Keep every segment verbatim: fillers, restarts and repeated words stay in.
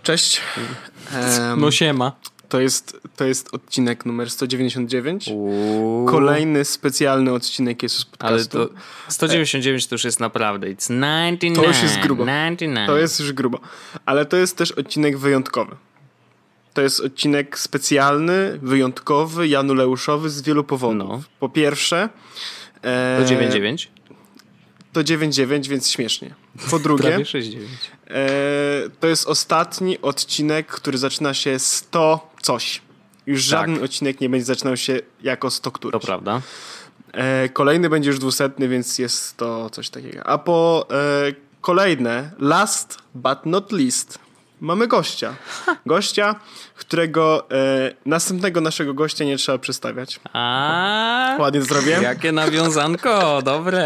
Cześć. Um, no siema. To jest, to jest odcinek numer sto dziewięćdziesiąt dziewięć. Uuu. Kolejny specjalny odcinek jest z podcastu. Ale to sto dziewięćdziesiąt dziewięć to już jest naprawdę. It's dziewięćdziesiąt dziewięć. To już jest grubo. dziewięćdziesiąt dziewięć. To jest już grubo. Ale to jest też odcinek wyjątkowy. To jest odcinek specjalny, wyjątkowy, januleuszowy z wielu powodów. No. Po pierwsze... E, to dziewięćdziesiąt dziewięć? To dziewięćdziesiąt dziewięć, więc śmiesznie. Po drugie... Prawie sześćdziesiąt dziewięć. E, to jest ostatni odcinek, który zaczyna się sto coś. Już żaden tak. odcinek nie będzie zaczynał się jako sto któryś. To prawda. E, kolejny będzie już dwusetny, więc jest to coś takiego. A po e, kolejne, last but not least, mamy gościa. Gościa, którego e, następnego naszego gościa nie trzeba przedstawiać. A ładnie to zrobię. Jakie nawiązanko, dobre.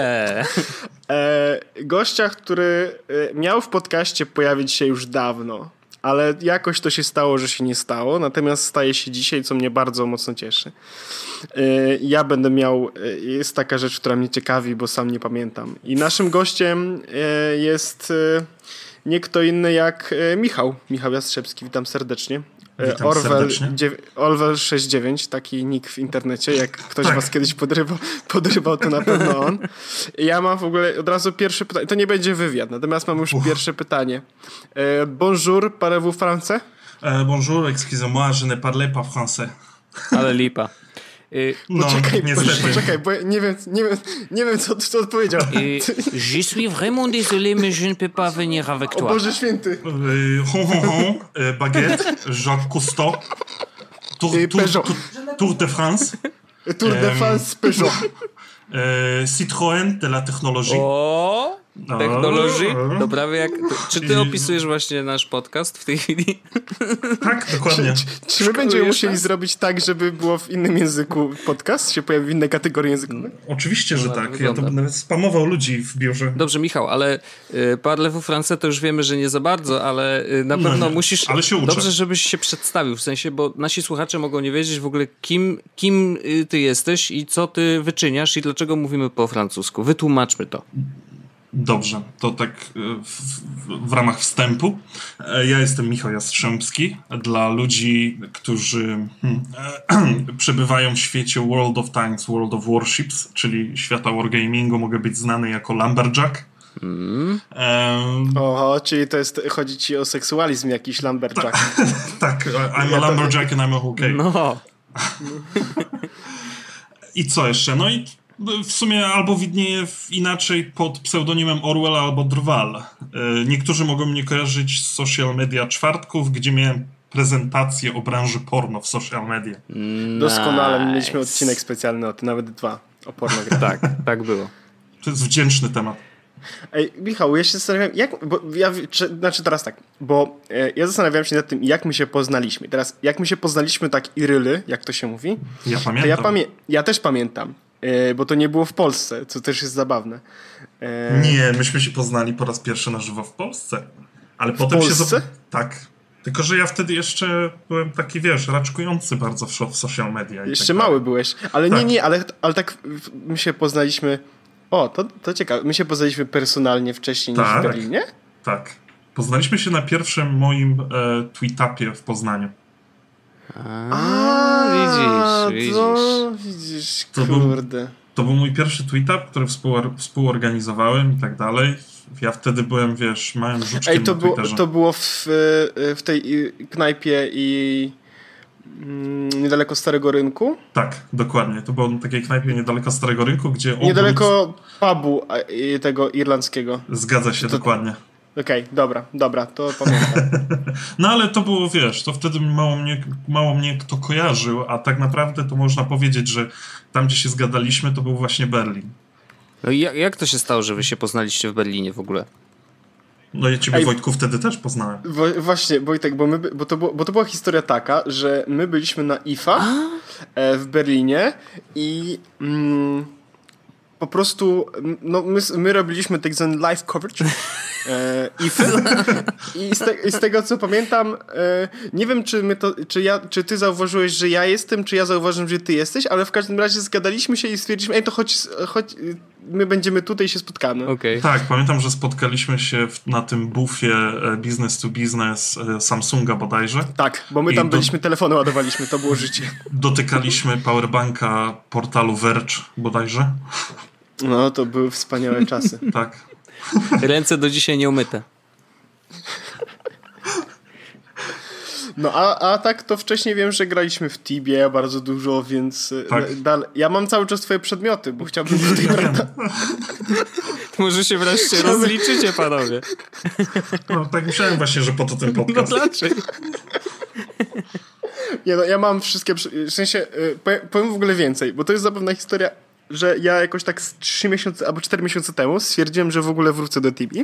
E, gościa, który e, miał w podcaście pojawić się już dawno, ale jakoś to się stało, że się nie stało, natomiast staje się dzisiaj, co mnie bardzo mocno cieszy. E, ja będę miał, e, jest taka rzecz, która mnie ciekawi, bo sam nie pamiętam. I naszym gościem e, jest e, nie kto inny jak e, Michał. Michał Jastrzębski, witam serdecznie. Witam Orwell, serdecznie. dziew- Orwell sześćdziesiąt dziewięć, taki nick w internecie, jak ktoś tak. was kiedyś podrywał, podrywał, to na pewno on. Ja mam w ogóle od razu pierwsze pytanie, to nie będzie wywiad, natomiast mam już Uch. pierwsze pytanie. E, bonjour, parlez-vous français? E, bonjour, excusez-moi, je ne parle pas français. Ale lipa. Y, no, poczekaj, niestety. poczekaj, bo nie wiem, nie wiem, nie wiem co, co odpowiedział. Y, je suis vraiment désolé, mais je ne peux pas venir avec toi. O Boże święty. Y, hon, hon, hon, y, baguette, Jacques Cousteau, Tour, y, tour, tour, tour de France. Tour de France, Peugeot. Y, Citroën de la technologie. O, technology? To prawie jak... To, czy ty opisujesz właśnie nasz podcast w tej chwili? Tak, dokładnie. Czy, czy, czy my będziemy musieli nas? zrobić tak, żeby było w innym języku podcast? Się pojawi w innej kategorii językowej? Oczywiście, że no, tak. Wygląda. Ja to będę spamował ludzi w biurze. Dobrze, Michał, ale y, parlez-vous français to już wiemy, że nie za bardzo, ale y, na pewno no, musisz... Ale się uczę. Dobrze, żebyś się przedstawił, w sensie, bo nasi słuchacze mogą nie wiedzieć w ogóle, kim, kim ty jesteś i co ty wyczyniasz i dlaczego mówimy po francusku. Wytłumaczmy to. Dobrze, to tak w, w, w ramach wstępu. Ja jestem Michał Jastrzębski. Dla ludzi, którzy hmm, przebywają w świecie World of Tanks, World of Warships, czyli świata wargamingu, mogę być znany jako Lumberjack. Mm. Um, Oho, czyli to jest, chodzi ci o seksualizm jakiś Lumberjack. Tak, I'm a Lumberjack and I'm okay. No. I co jeszcze? No i w sumie albo widnieje inaczej pod pseudonimem Orwell albo Drwal. Niektórzy mogą mnie kojarzyć z social media czwartków, gdzie miałem prezentację o branży porno w social media. Nice. Doskonale, mieliśmy odcinek specjalny o tym, nawet dwa, o pornografii. Tak, tak było. To jest wdzięczny temat. Ej, Michał, ja się zastanawiam, jak, bo ja, czy, znaczy teraz tak, bo e, ja zastanawiam się nad tym, jak my się poznaliśmy. Teraz, jak my się poznaliśmy tak iryly, jak to się mówi? Ja pamiętam. To ja, pamię- ja też pamiętam. Bo to nie było w Polsce, co też jest zabawne. E... Nie, myśmy się poznali po raz pierwszy na żywo w Polsce. Ale w potem Polsce? się... Z... Tak. Tylko, że ja wtedy jeszcze byłem taki, wiesz, raczkujący bardzo w, w social media. Jeszcze tak mały byłeś. Ale tak. nie, nie, ale, ale tak my się poznaliśmy... O, to, to ciekawe. My się poznaliśmy personalnie wcześniej tak, niż w Berlinie? Tak. Poznaliśmy się na pierwszym moim e, tweetupie w Poznaniu. A, widzisz, widzisz. To, widzisz, to kurde. Był, to był mój pierwszy tweetup, który współor- współorganizowałem i tak dalej. Ja wtedy byłem, wiesz, małym żuczkiem Ej, to na było, Twitterze. to było w, w tej knajpie i mm, niedaleko Starego Rynku? Tak, dokładnie. To było w takiej knajpie niedaleko Starego Rynku, gdzie... Niedaleko ogród... pubu tego irlandzkiego. Zgadza się, to... dokładnie. Okej, okay, dobra, dobra, to pamiętam. No ale to było, wiesz, to wtedy mało mnie, mało mnie kto kojarzył, a tak naprawdę to można powiedzieć, że tam, gdzie się zgadaliśmy, to był właśnie Berlin. No i jak, jak to się stało, że wy się poznaliście w Berlinie w ogóle? No ja ciebie, Ej, Wojtku, wtedy też poznałem. Wo- właśnie, Wojtek, bo, my, bo, to było, bo to była historia taka, że my byliśmy na I F A e, w Berlinie i... Mm, po prostu no, my, my robiliśmy tak zwany live coverage e, I F Y i z, te, i z tego co pamiętam e, nie wiem czy, my to, czy, ja, czy ty zauważyłeś, że ja jestem, czy ja zauważyłem, że ty jesteś, ale w każdym razie zgadaliśmy się i stwierdziliśmy, ej to chodź, chodź my będziemy tutaj i się spotkamy. Okay. Tak, pamiętam, że spotkaliśmy się w, na tym bufie business to business Samsunga bodajże. Tak, bo my tam I do... byliśmy, telefony ładowaliśmy, to było życie. Dotykaliśmy powerbanka portalu Verge bodajże. No, to były wspaniałe czasy. Tak. Ręce do dzisiaj nie umyte. No a, a tak to wcześniej wiem, że graliśmy w Tibie bardzo dużo, więc tak. dal... ja mam cały czas twoje przedmioty, bo chciałbym tutaj... Prawda... Może się wreszcie rozliczycie, panowie. No tak myślałem właśnie, że po to ten podcast. No dlaczego? Nie no, ja mam wszystkie... W sensie, powiem, powiem w ogóle więcej, bo to jest zapewne historia, że ja jakoś tak z trzy miesiące albo cztery miesiące temu stwierdziłem, że w ogóle wrócę do Tibi.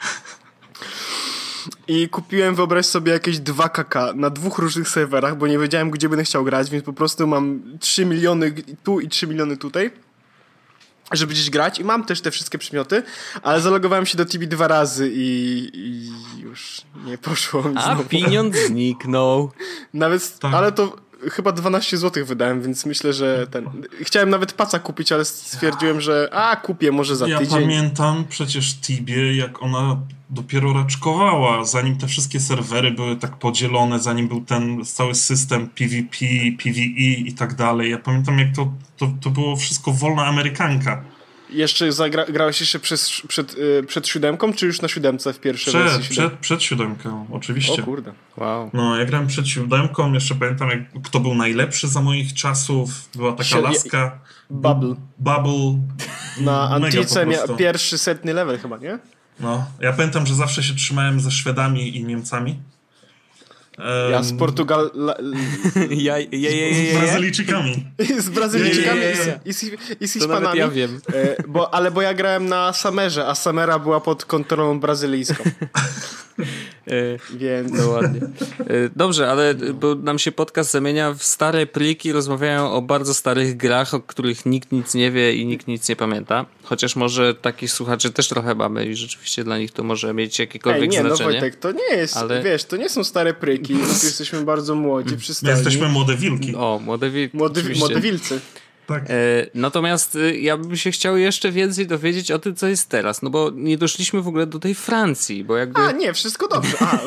I kupiłem, wyobraź sobie, jakieś dwa K K na dwóch różnych serwerach, bo nie wiedziałem, gdzie będę chciał grać, więc po prostu mam trzy miliony tu i trzy miliony tutaj, żeby gdzieś grać. I mam też te wszystkie przedmioty, ale zalogowałem się do Tibi dwa razy i, i już nie poszło mi A znowu. pieniądz zniknął. Nawet, tak. Ale to chyba dwanaście złotych wydałem, więc myślę, że ten... Chciałem nawet paca kupić, ale stwierdziłem, że a, kupię może za ja tydzień. Ja pamiętam przecież Tibię, jak ona dopiero raczkowała, zanim te wszystkie serwery były tak podzielone, zanim był ten cały system P V P, P V E i tak dalej. Ja pamiętam, jak to, to, to było wszystko wolna amerykanka. Jeszcze zagra, grałeś jeszcze przez, przed, yy, przed siódemką, czy już na siódemce w pierwszej przed, wersji? Przed, przed siódemką, oczywiście. O kurde. Wow. No, ja grałem przed siódemką, jeszcze pamiętam, jak, kto był najlepszy za moich czasów. Była taka Sie- laska. Bubble. Bubble. Na Antice miał pierwszy setny level chyba, nie? No, ja pamiętam, że zawsze się trzymałem ze Szwedami i Niemcami. Um, ja z Portugal... ja, ja, ja, ja, ja. Z Brazylijczykami. z Brazylijczykami ja, ja, ja. i z, i z Hiszpanami. Ja wiem. E, bo, ale bo ja grałem na Summerze, a Summera była pod kontrolą brazylijską. Więc... No ładnie. Dobrze, ale bo nam się podcast zamienia w stare pliki, rozmawiają o bardzo starych grach, o których nikt nic nie wie i nikt nic nie pamięta. Chociaż może takich słuchaczy też trochę mamy i rzeczywiście dla nich to może mieć jakiekolwiek Ej, nie, znaczenie. No Wojtek, to nie jest, ale... wiesz, to nie są stare pryki, jesteśmy bardzo młodzi, przystojni. Jesteśmy młode wilki. O, młode wilki. Młody, młode wilcy. Tak. E, natomiast e, ja bym się chciał jeszcze więcej dowiedzieć o tym, co jest teraz, no bo nie doszliśmy w ogóle do tej Francji, bo jakby... A, nie, wszystko dobrze. A.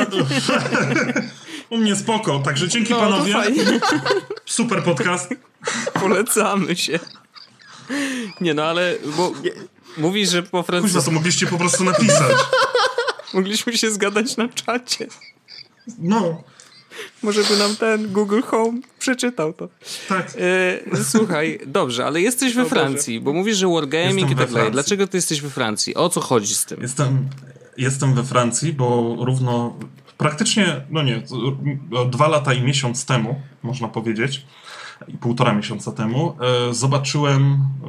U mnie spoko, także dzięki no, panowie. Super podcast. Polecamy się. Nie no, ale bo mówisz, że po francusku... Kuźwa, to mogliście po prostu napisać. Mogliśmy się zgadać na czacie. No. Może by nam ten Google Home przeczytał to. Tak. E, słuchaj, dobrze, ale jesteś we Francji, bo mówisz, że wargaming jestem i tak dalej. Dlaczego ty jesteś we Francji? O co chodzi z tym? Jestem, jestem we Francji, bo równo praktycznie, no nie, dwa lata i miesiąc temu, można powiedzieć, i półtora miesiąca temu, e, zobaczyłem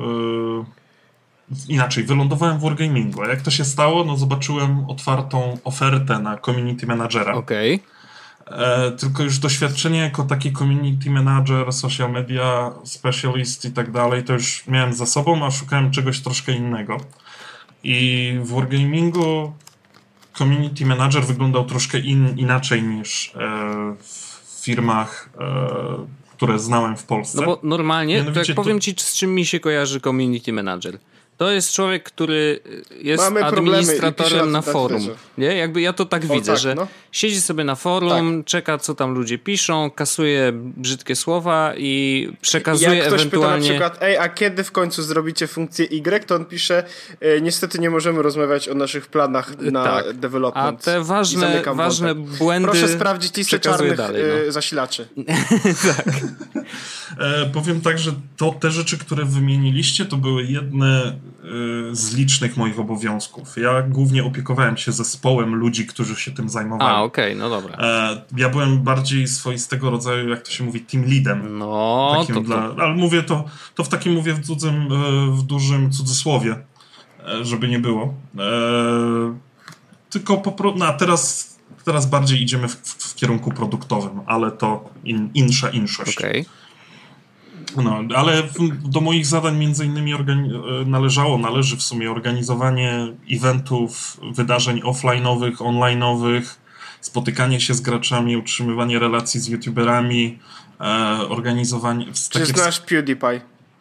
e, inaczej, wylądowałem w wargamingu. A jak to się stało? No zobaczyłem otwartą ofertę na community managera. Okej. Okay. E, tylko już doświadczenie jako taki community manager, social media specialist i tak dalej, to już miałem za sobą, a szukałem czegoś troszkę innego. I w wargamingu community manager wyglądał troszkę in, inaczej niż e, w firmach, e, które znałem w Polsce. No bo normalnie, to jak to... powiem ci, z czym mi się kojarzy community manager. To jest człowiek, który jest Mamy administratorem na forum. Twitterze. Nie? Jakby ja to tak o, widzę, tak, że no. siedzi sobie na forum, tak. czeka co tam ludzie piszą, kasuje brzydkie słowa i przekazuje jak ktoś ewentualnie... pyta na przykład, ej, a kiedy w końcu zrobicie funkcję Y, to on pisze, e, niestety nie możemy rozmawiać o naszych planach na tak. development. A te ważne, ważne błędy... Proszę sprawdzić listę czarnych dalej, no. no. zasilaczy. tak. E, powiem tak, że to te rzeczy, które wymieniliście, to były jedne e, z licznych moich obowiązków. Ja głównie opiekowałem się zespołem ludzi, którzy się tym zajmowali. A, okej, okay, no dobra. E, ja byłem bardziej swoistego rodzaju, jak to się mówi, team leadem. No, takim to, dla, to... Ale mówię to, to w takim, mówię w, cudzym, w dużym cudzysłowie, e, żeby nie było. E, tylko po prostu, no, a teraz, teraz bardziej idziemy w, w, w kierunku produktowym, ale to in, insza inszość. Okej. Okay. No, ale do moich zadań między innymi organi- należało, należy w sumie organizowanie eventów, wydarzeń offline'owych, online'owych, spotykanie się z graczami, utrzymywanie relacji z youtuberami, e, organizowanie... Czy znasz PewDiePie?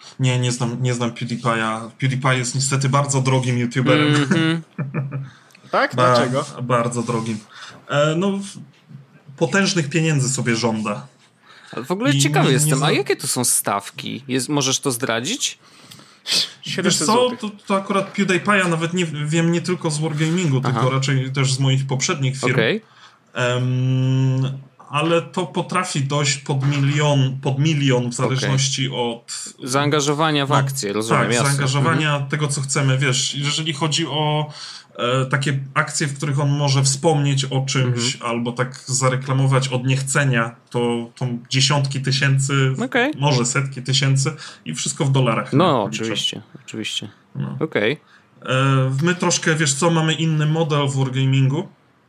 Nie, nie znam, nie znam PewDiePie'a. PewDiePie jest niestety bardzo drogim youtuberem. Mm-hmm. Tak? Ba- Dlaczego? Bardzo drogim. E, no, potężnych pieniędzy sobie żąda. Ale w ogóle I ciekawy nie- jestem, nie za- a jakie to są stawki? Jest, możesz to zdradzić? Wiesz siedemset co, złotych. to, to akurat PewDiePie'a nawet nie wiem nie tylko z Wargamingu, Aha. tylko raczej też z moich poprzednich firm. Okej. Em, ale to potrafi dojść pod milion, pod milion w zależności od Zaangażowania w No, akcję, rozumiem, tak, jasne. zaangażowania Mhm. tego, co chcemy. Wiesz, jeżeli chodzi o e, takie akcje, w których on może wspomnieć o czymś Mhm. albo tak zareklamować od niechcenia, to, to dziesiątki tysięcy, Okej. może setki tysięcy i wszystko w dolarach. No, liczę. oczywiście, oczywiście. No. Okej. E, My troszkę, wiesz co, mamy inny model w Wargamingu.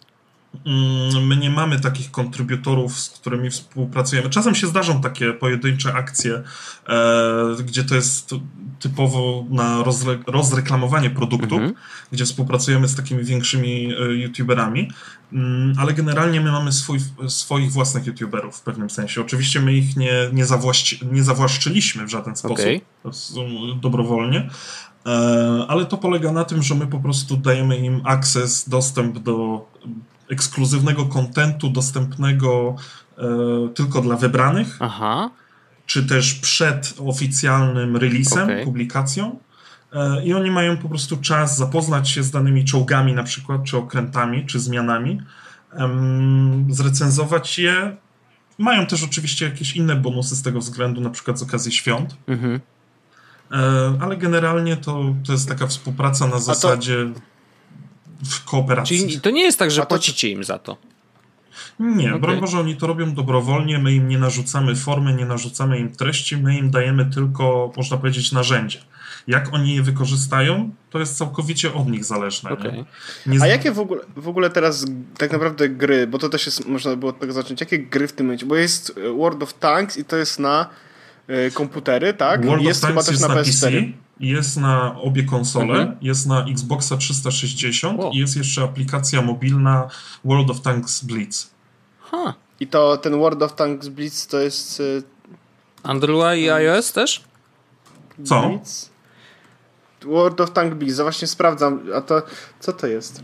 Mm, My nie mamy takich kontrybutorów, z którymi współpracujemy. Czasem się zdarzą takie pojedyncze akcje, e, gdzie to jest typowo na rozre- rozreklamowanie produktów, Mhm. gdzie współpracujemy z takimi większymi e, youtuberami, mm, ale generalnie my mamy swój, swoich własnych youtuberów w pewnym sensie. Oczywiście my ich nie, nie, zawłaści- nie zawłaszczyliśmy w żaden sposób, Okej. to są dobrowolnie. E, Ale to polega na tym, że my po prostu dajemy im akces, dostęp do ekskluzywnego kontentu dostępnego e, tylko dla wybranych, Aha. czy też przed oficjalnym releasem, Okej. publikacją. E, I oni mają po prostu czas zapoznać się z danymi czołgami na przykład, czy okrętami, czy zmianami, em, zrecenzować je. Mają też oczywiście jakieś inne bonusy z tego względu, na przykład z okazji świąt. Mhm. E, Ale generalnie to, to jest taka współpraca na zasadzie w kooperacji. Czyli to nie jest tak, że A to- płacicie im za to. Nie, Okej. broń Boże, oni to robią dobrowolnie, my im nie narzucamy formy, nie narzucamy im treści, my im dajemy tylko, można powiedzieć, narzędzie. Jak oni je wykorzystają, to jest całkowicie od nich zależne. Okej. Nie? Nie z- A jakie w ogóle, w ogóle teraz tak naprawdę gry, bo to też jest, można było od tego zacząć, jakie gry w tym momencie, bo jest e, World of Tanks i to jest na e, komputery, tak? World I jest of chyba Tanks też jest na na P P S C, cztery. jest na obie konsole, Mhm. jest na Xboxa trzysta sześćdziesiąt Wow. i jest jeszcze aplikacja mobilna World of Tanks Blitz. Ha. I to ten World of Tanks Blitz to jest e, Android i iOS też? Co? Blitz? World of Tanks Blitz, ja właśnie sprawdzam, a to co to jest?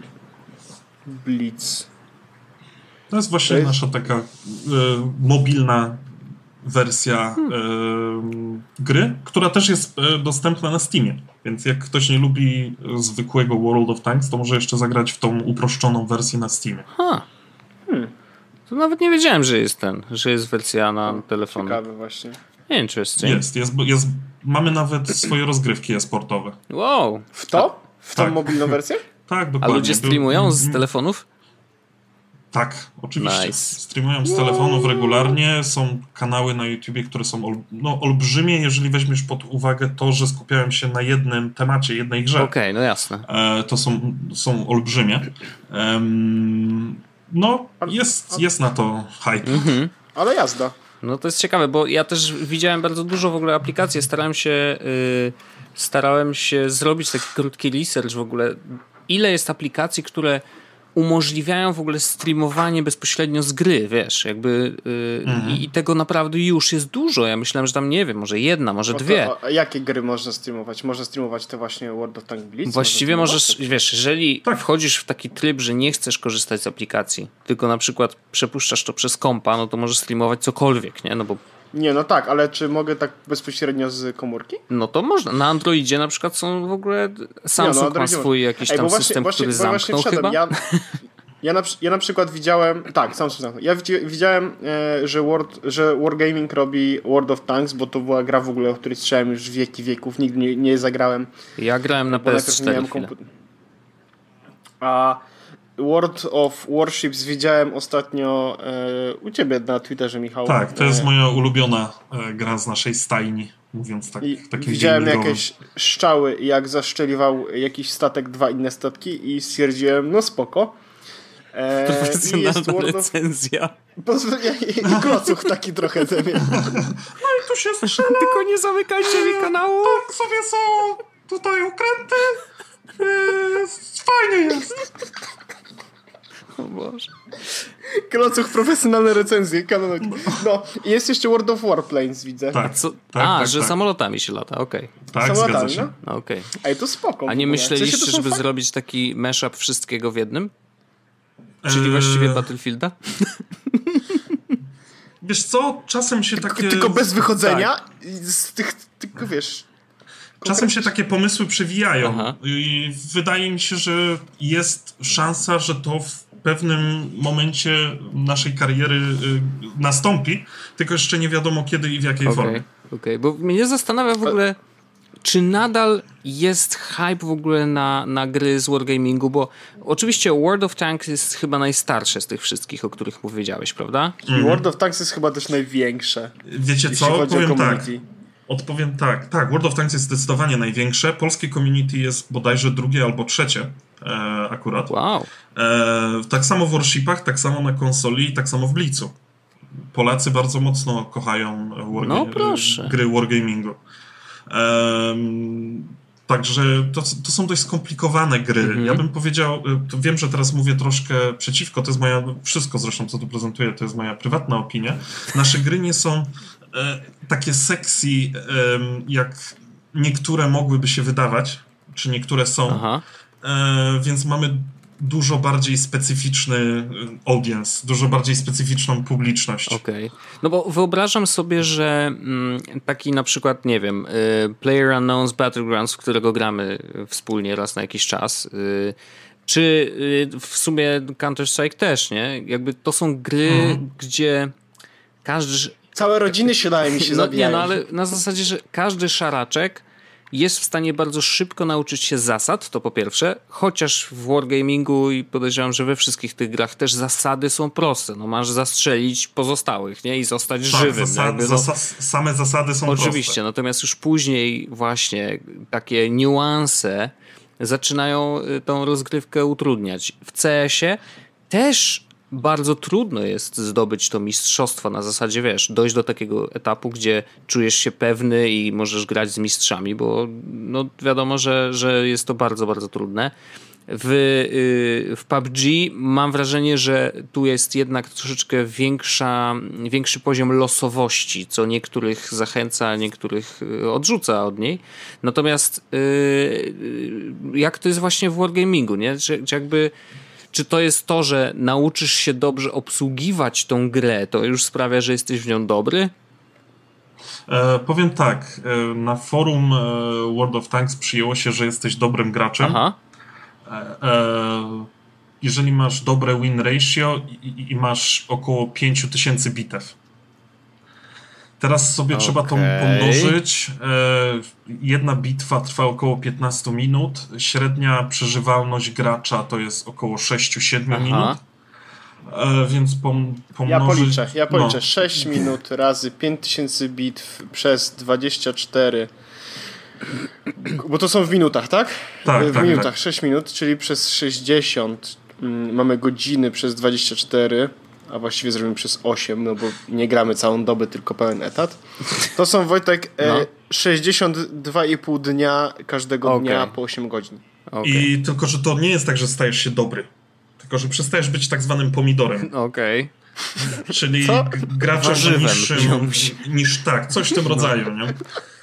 Blitz. To jest właśnie To jest- nasza taka e, mobilna wersja Hmm. e, gry, która też jest e, dostępna na Steamie. Więc jak ktoś nie lubi e, zwykłego World of Tanks, to może jeszcze zagrać w tą uproszczoną wersję na Steamie. Ha. Hmm. To nawet nie wiedziałem, że jest ten, że jest wersja na telefon. Ciekawe właśnie. Interesting. Jest, jest, jest, mamy nawet swoje rozgrywki e-sportowe. Wow. W to? W tą Tak. mobilną wersję? Tak, A dokładnie. ludzie streamują z telefonów? Tak, oczywiście. Nice. Streamują z telefonów regularnie. Są kanały na YouTubie, które są ol, no, olbrzymie, jeżeli weźmiesz pod uwagę to, że skupiają się na jednym temacie, jednej grze. Okej, no jasne. E, to są, są olbrzymie. Em, no, jest, jest na to hype. Mhm. Ale jazda. No to jest ciekawe, bo ja też widziałem bardzo dużo w ogóle aplikacji. Starałem się, yy, starałem się zrobić taki krótki research w ogóle. Ile jest aplikacji, które umożliwiają w ogóle streamowanie bezpośrednio z gry, wiesz, jakby yy, Mhm. i, i tego naprawdę już jest dużo. Ja myślałem, że tam nie wiem, może jedna, może No to, dwie. a jakie gry można streamować? Można streamować te właśnie World of Tanks Blitz? Właściwie Można możesz, streamować? wiesz, jeżeli Tak. wchodzisz w taki tryb, że nie chcesz korzystać z aplikacji, tylko na przykład przepuszczasz to przez kompa, no to możesz streamować cokolwiek, nie? No bo Nie, no tak, ale czy mogę tak bezpośrednio z komórki? no to można. Na Androidzie na przykład są w ogóle Samsung Nie, no, ma Androidzie swój jakiś Ej, tam bo właśnie- system, właśnie- który bo właśnie zamknął wszedłem. chyba. Ja, ja, na, przy- ja na przykład widziałem, tak, Samsung zamknął. Ja widzi, widziałem, e, że, World, że Wargaming robi World of Tanks, bo to była gra w ogóle, o której słyszałem już wieki wieków, nigdy nie, nie zagrałem. Ja grałem na Bo P S najpierw nie cztery miałem chwilę. komputer. A World of Warships widziałem ostatnio e, u ciebie na Twitterze, Michał. Tak, to jest E, moja ulubiona e, gra z naszej stajni, mówiąc tak, I takim widziałem gamingowym. jakieś strzały, jak zaszczeliwał jakiś statek, dwa inne statki i stwierdziłem, no spoko. E, i jest Profesjonalna World of... recenzja. I klocuch taki trochę ze mnie. No i tu się strzela, Tylko nie zamykajcie mi kanału. tak sobie są tutaj okręty. E, fajnie jest. O Boże. Klocuch, profesjonalne recenzje, kanonki. No, i jest jeszcze World of Warplanes, widzę. Tak, Co? tak, A, tak, że tak. samolotami się lata, okej. Tak, Samolotami, zgadza się. no. No, okej. Ej, to spoko. A nie w ogóle. W myśleliście, sensie to są żeby fak- zrobić taki mashup wszystkiego w jednym? Czyli Eee, właściwie Battlefielda? Wiesz co, czasem się takie... Tylko bez wychodzenia Tak. i z tych, tylko wiesz... Czasem się takie pomysły przewijają Aha. i wydaje mi się, że jest szansa, że to w pewnym momencie naszej kariery y, nastąpi, tylko jeszcze nie wiadomo kiedy i w jakiej Okej, formie. okej. Bo mnie zastanawia w ogóle, czy nadal jest hype w ogóle na, na gry z wargamingu, bo oczywiście World of Tanks jest chyba najstarsze z tych wszystkich, o których powiedziałeś, prawda? I World of Tanks jest chyba też największe. Wiecie Jeśli co? chodzi o Powiem tak. community. Odpowiem tak. Tak, World of Tanks jest zdecydowanie największe. Polskie community jest bodajże drugie albo trzecie e, akurat. Wow. E, tak samo w Warshipach, tak samo na konsoli, tak samo w Blitzu. Polacy bardzo mocno kochają warga- No proszę. gry wargamingu. E, także to, to są dość skomplikowane gry. Mhm. Ja bym powiedział, to wiem, że teraz mówię troszkę przeciwko, to jest moja, wszystko zresztą co tu prezentuję, to jest moja prywatna opinia. Nasze gry nie są e, takie sexy, e, jak niektóre mogłyby się wydawać, czy niektóre są. Aha. E, więc mamy dużo bardziej specyficzny audience, dużo bardziej specyficzną publiczność. Okej. No bo wyobrażam sobie, że mm, taki na przykład, nie wiem, y, PlayerUnknown's Battlegrounds, w którego gramy wspólnie raz na jakiś czas, y, czy y, w sumie Counter-Strike też, nie? Jakby to są gry, Mhm. gdzie każdy... Całe rodziny się daje mi się No, nie, zabijają. no ale na zasadzie, że każdy szaraczek jest w stanie bardzo szybko nauczyć się zasad, to po pierwsze, chociaż w wargamingu i podejrzewam, że we wszystkich tych grach też zasady są proste. No masz zastrzelić pozostałych, nie? I zostać Tak, żywym. zasad, jakby, no, zasa- same zasady są oczywiście, proste. natomiast już później właśnie takie niuanse zaczynają y, tą rozgrywkę utrudniać. W C S-ie też bardzo trudno jest zdobyć to mistrzostwo na zasadzie, wiesz, dojść do takiego etapu, gdzie czujesz się pewny i możesz grać z mistrzami, bo no wiadomo, że, że jest to bardzo, bardzo trudne. W, yy, w P U B G mam wrażenie, że tu jest jednak troszeczkę większa, większy poziom losowości, co niektórych zachęca, niektórych odrzuca od niej. Natomiast yy, jak to jest właśnie w wargamingu, nie? Czy, czy jakby Czy to jest to, że nauczysz się dobrze obsługiwać tą grę, to już sprawia, że jesteś w nią dobry? E, powiem tak, e, na forum e, World of Tanks przyjęło się, że jesteś dobrym graczem. Aha. E, e, jeżeli masz dobre win ratio i, i, i masz około pięć tysięcy bitew. Teraz sobie Okay. trzeba to pomnożyć. E, jedna bitwa trwa około piętnaście minut. Średnia przeżywalność gracza to jest około sześć siedem Aha. minut. E, więc pom, pomnożyć... Ja policzę, ja policzę. No. sześć minut razy pięć tysięcy bitw przez dwadzieścia cztery. Bo to są w minutach, tak? Tak, w tak, minutach, tak. sześć minut, czyli przez sześćdziesiąt mm, mamy godziny przez dwadzieścia cztery, a właściwie zrobimy przez osiem, no bo nie gramy całą dobę, tylko pełen etat. To są, Wojtek, No. e, sześćdziesiąt dwa i pół dnia każdego Okej. dnia po osiem godzin. Okej. I tylko, że to nie jest tak, że stajesz się dobry. Tylko, że przestajesz być tak zwanym pomidorem. Okej. Czyli Co? g- graczem o Warzywem niższym wziąć. niż tak, coś w tym rodzaju, nie?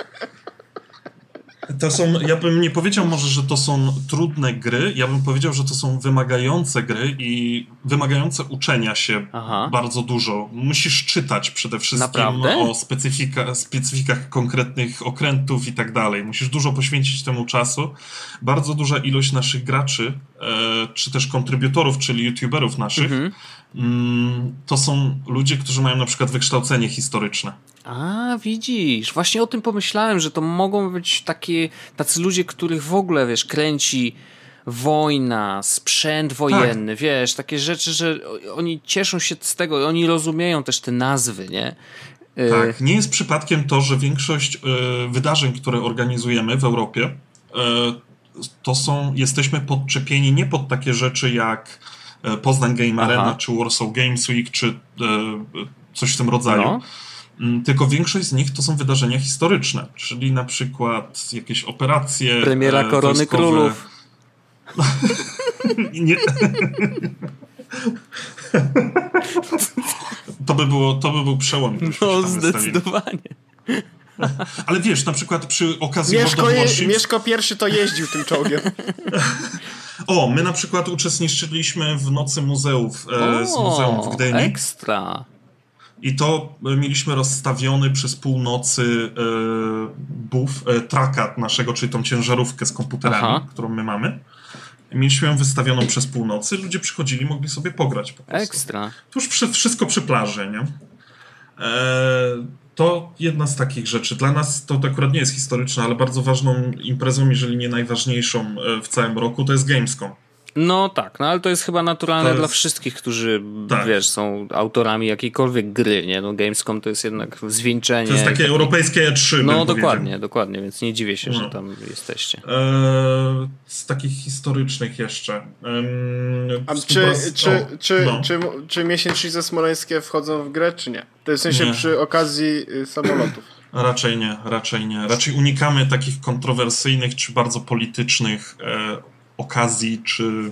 To są, ja bym nie powiedział może, że to są trudne gry, ja bym powiedział, że to są wymagające gry i wymagające uczenia się Aha. bardzo dużo. Musisz czytać przede wszystkim Naprawdę? o specyfika, specyfikach konkretnych okrętów i tak dalej. Musisz dużo poświęcić temu czasu. Bardzo duża ilość naszych graczy, e, czy też kontrybutorów, czyli youtuberów naszych, Mhm. mm, to są ludzie, którzy mają na przykład wykształcenie historyczne. A, widzisz. Właśnie o tym pomyślałem, że to mogą być takie, tacy ludzie, których w ogóle, wiesz, kręci wojna, sprzęt wojenny, Tak. wiesz, takie rzeczy, że oni cieszą się z tego, oni rozumieją też te nazwy, nie? Y, Tak, nie jest przypadkiem to, że większość y, wydarzeń, które organizujemy w Europie, y, to są, jesteśmy podczepieni nie pod takie rzeczy jak y, Poznań Game Aha. Arena, czy Warsaw Games Week, czy y, coś w tym rodzaju. No. Mm, Tylko większość z nich to są wydarzenia historyczne, czyli na przykład jakieś operacje Premiera e, Korony wojskowe. Królów. Nie. To by, było, to by był przełom. No, zdecydowanie. Ale wiesz, na przykład przy okazji Mieszko, World of je, Warships... Mieszko pierwszy to jeździł tym czołgiem. O, my na przykład uczestniczyliśmy w Nocy Muzeów e, z muzeum w Gdyni. Ekstra. I to mieliśmy rozstawiony przez północy e, buf, e, trakat naszego, czyli tą ciężarówkę z komputerami, Aha. którą my mamy. Mieliśmy ją wystawioną przez północy, ludzie przychodzili, mogli sobie pograć po prostu. Ekstra. To już przy, wszystko przy plaży, nie? E, to jedna z takich rzeczy. Dla nas to akurat nie jest historyczne, ale bardzo ważną imprezą, jeżeli nie najważniejszą w całym roku, to jest Gamescom. No tak, no ale to jest chyba naturalne jest... dla wszystkich, którzy, tak. wiesz, są autorami jakiejkolwiek gry, nie? No Gamescom to jest jednak zwieńczenie. To jest takie taki... europejskie E trzy. No dokładnie, powiedział. dokładnie, więc nie dziwię się, no. że tam jesteście. Eee, z takich historycznych jeszcze. Eee, A czy, raz... czy, o, czy, no. czy, czy, czy miesięcznice smoleńskie wchodzą w grę, czy nie? To jest w sensie nie. przy okazji samolotów. Raczej nie, raczej nie. Raczej unikamy takich kontrowersyjnych czy bardzo politycznych e, okazji, czy...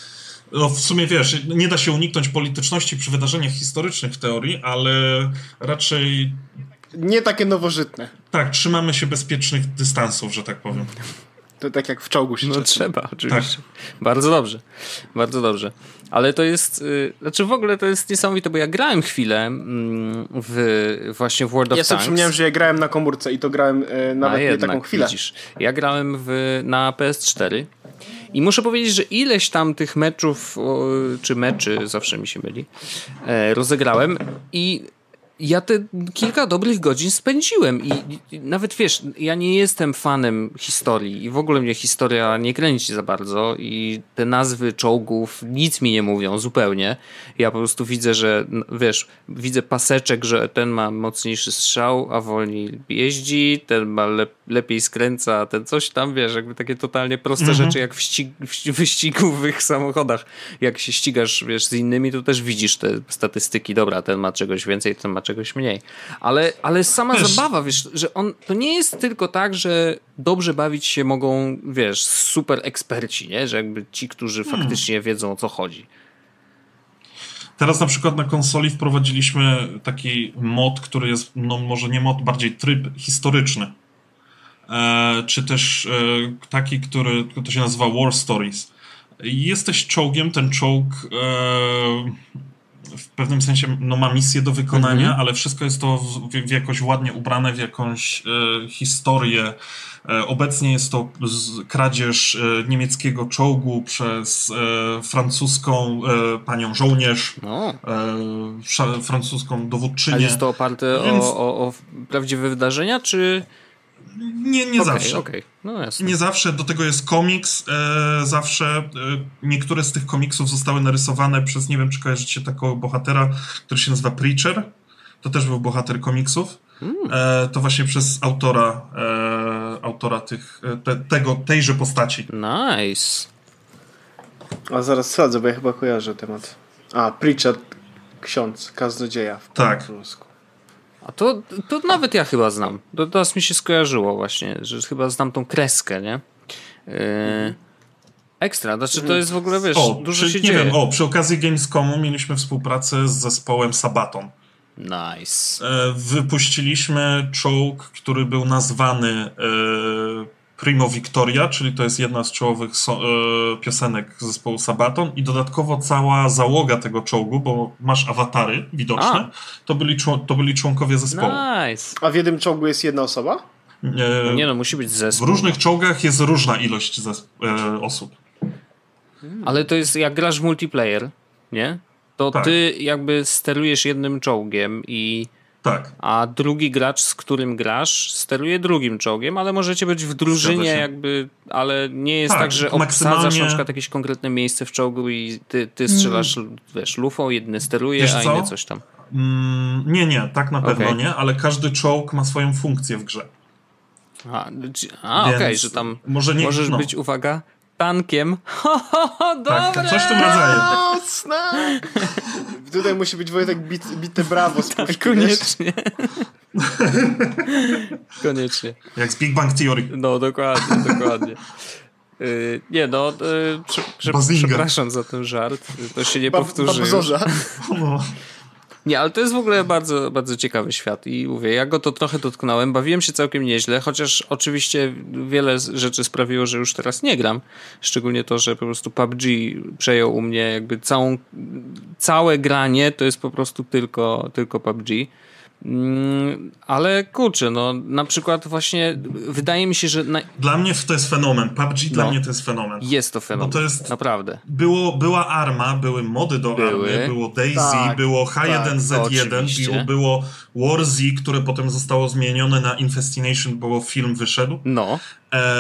No w sumie wiesz, nie da się uniknąć polityczności przy wydarzeniach historycznych w teorii, ale raczej... Nie takie nowożytne. Tak, trzymamy się bezpiecznych dystansów, że tak powiem. To tak jak w czołgu się No czeka. trzeba, oczywiście. Tak. Bardzo dobrze, bardzo dobrze. Ale to jest, yy, znaczy w ogóle to jest niesamowite, bo ja grałem chwilę mm, w właśnie w World of Ja Tanks. sobie przypomniałem, że ja grałem na komórce i to grałem e, nawet A nie jednak, taką chwilę. Widzisz, ja grałem w, na P S cztery i muszę powiedzieć, że ileś tam tych meczów, o, czy meczy, zawsze mi się myli, e, rozegrałem i ja te kilka dobrych godzin spędziłem i, i nawet wiesz, ja nie jestem fanem historii i w ogóle mnie historia nie kręci za bardzo i te nazwy czołgów nic mi nie mówią zupełnie. Ja po prostu widzę, że wiesz, widzę paseczek, że ten ma mocniejszy strzał, a wolniej jeździ, ten ma lep, lepiej skręca, ten coś tam, wiesz, jakby takie totalnie proste mhm. rzeczy jak w, ścig, w wyścigowych samochodach. Jak się ścigasz, wiesz, z innymi, to też widzisz te statystyki, dobra, ten ma czegoś więcej, ten ma czegoś mniej. Ale, ale sama wiesz. zabawa, wiesz, że on, to nie jest tylko tak, że dobrze bawić się mogą, wiesz, super eksperci, nie? Że jakby ci, którzy hmm. faktycznie wiedzą, o co chodzi. Teraz na przykład na konsoli wprowadziliśmy taki mod, który jest, no może nie mod, bardziej tryb historyczny. E, czy też e, taki, który to się nazywa War Stories. Jesteś czołgiem, ten czołg e, w pewnym sensie no, ma misję do wykonania, mm-hmm. ale wszystko jest to w, w jakoś ładnie ubrane w jakąś e, historię. E, obecnie jest to z, kradzież e, niemieckiego czołgu przez e, francuską e, panią żołnierz, no. e, sz, francuską dowódczynię. A jest to oparte Więc... o, o, o prawdziwe wydarzenia, czy... Nie, nie okay, zawsze. Okay. No jasne. Nie zawsze. Do tego jest komiks. E, zawsze e, niektóre z tych komiksów zostały narysowane przez, nie wiem, czy kojarzycie takiego bohatera, który się nazywa Preacher. To też był bohater komiksów. Hmm. E, to właśnie przez autora e, autora tych, te, tego, tejże postaci. Nice. A zaraz sprawdzę, bo ja chyba kojarzę temat. A, Preacher, ksiądz, kaznodzieja w tak. polsku. A to, to nawet ja chyba znam. To teraz mi się skojarzyło właśnie, że chyba znam tą kreskę, nie? Yy... Ekstra, znaczy to jest w ogóle, wiesz, o, dużo przy, się nie dzieje. Wiem, o, przy okazji Gamescomu mieliśmy współpracę z zespołem Sabaton. Nice. E, wypuściliśmy czołg, który był nazwany e, Primo Victoria, czyli to jest jedna z czołowych so, e, piosenek zespołu Sabaton i dodatkowo cała załoga tego czołgu, bo masz awatary widoczne, A. to byli, to byli członkowie zespołu. Nice. A w jednym czołgu jest jedna osoba? E, no nie no, musi być zespół. W różnych czołgach jest różna ilość zes- e, osób. Hmm. Ale to jest, jak grasz w multiplayer, nie? To tak. ty jakby sterujesz jednym czołgiem i tak. a drugi gracz, z którym grasz, steruje drugim czołgiem, ale możecie być w drużynie jakby, ale nie jest tak, tak że maksymalnie... obsadzasz na przykład jakieś konkretne miejsce w czołgu i ty, ty strzelasz, mm. wiesz, lufą, jedny steruje, wiesz a inny coś tam. Mm, nie, nie, tak na pewno okay. nie, ale każdy czołg ma swoją funkcję w grze. A, a okej, okay, że tam może nie, możesz no. być, uwaga, tankiem. Ho, ho, ho, dobra. Tak, coś w tym rodzaju. Mocno. Tutaj musi być Wojtek bit, bite brawo z puszki, koniecznie. koniecznie. Jak z Big Bang Theory. No, dokładnie, dokładnie. Yy, nie no, yy, prze, prze, przepraszam za ten żart. To się nie ba, powtórzy. Nie, ale to jest w ogóle bardzo, bardzo ciekawy świat i mówię, ja go to trochę dotknąłem, bawiłem się całkiem nieźle, chociaż oczywiście wiele rzeczy sprawiło, że już teraz nie gram. Szczególnie to, że po prostu P U B G przejął u mnie jakby całą, całe granie to jest po prostu tylko, tylko P U B G. Mm, ale kurczę, no na przykład właśnie wydaje mi się, że... Na... Dla mnie to jest fenomen. P U B G no, dla mnie to jest fenomen. Jest to fenomen, to jest, naprawdę. Było, była Arma, były mody do były. Army, było Daisy, tak, było H jeden Z jeden, tak, było, było War Z, które potem zostało zmienione na Infestination, bo film wyszedł. No. E,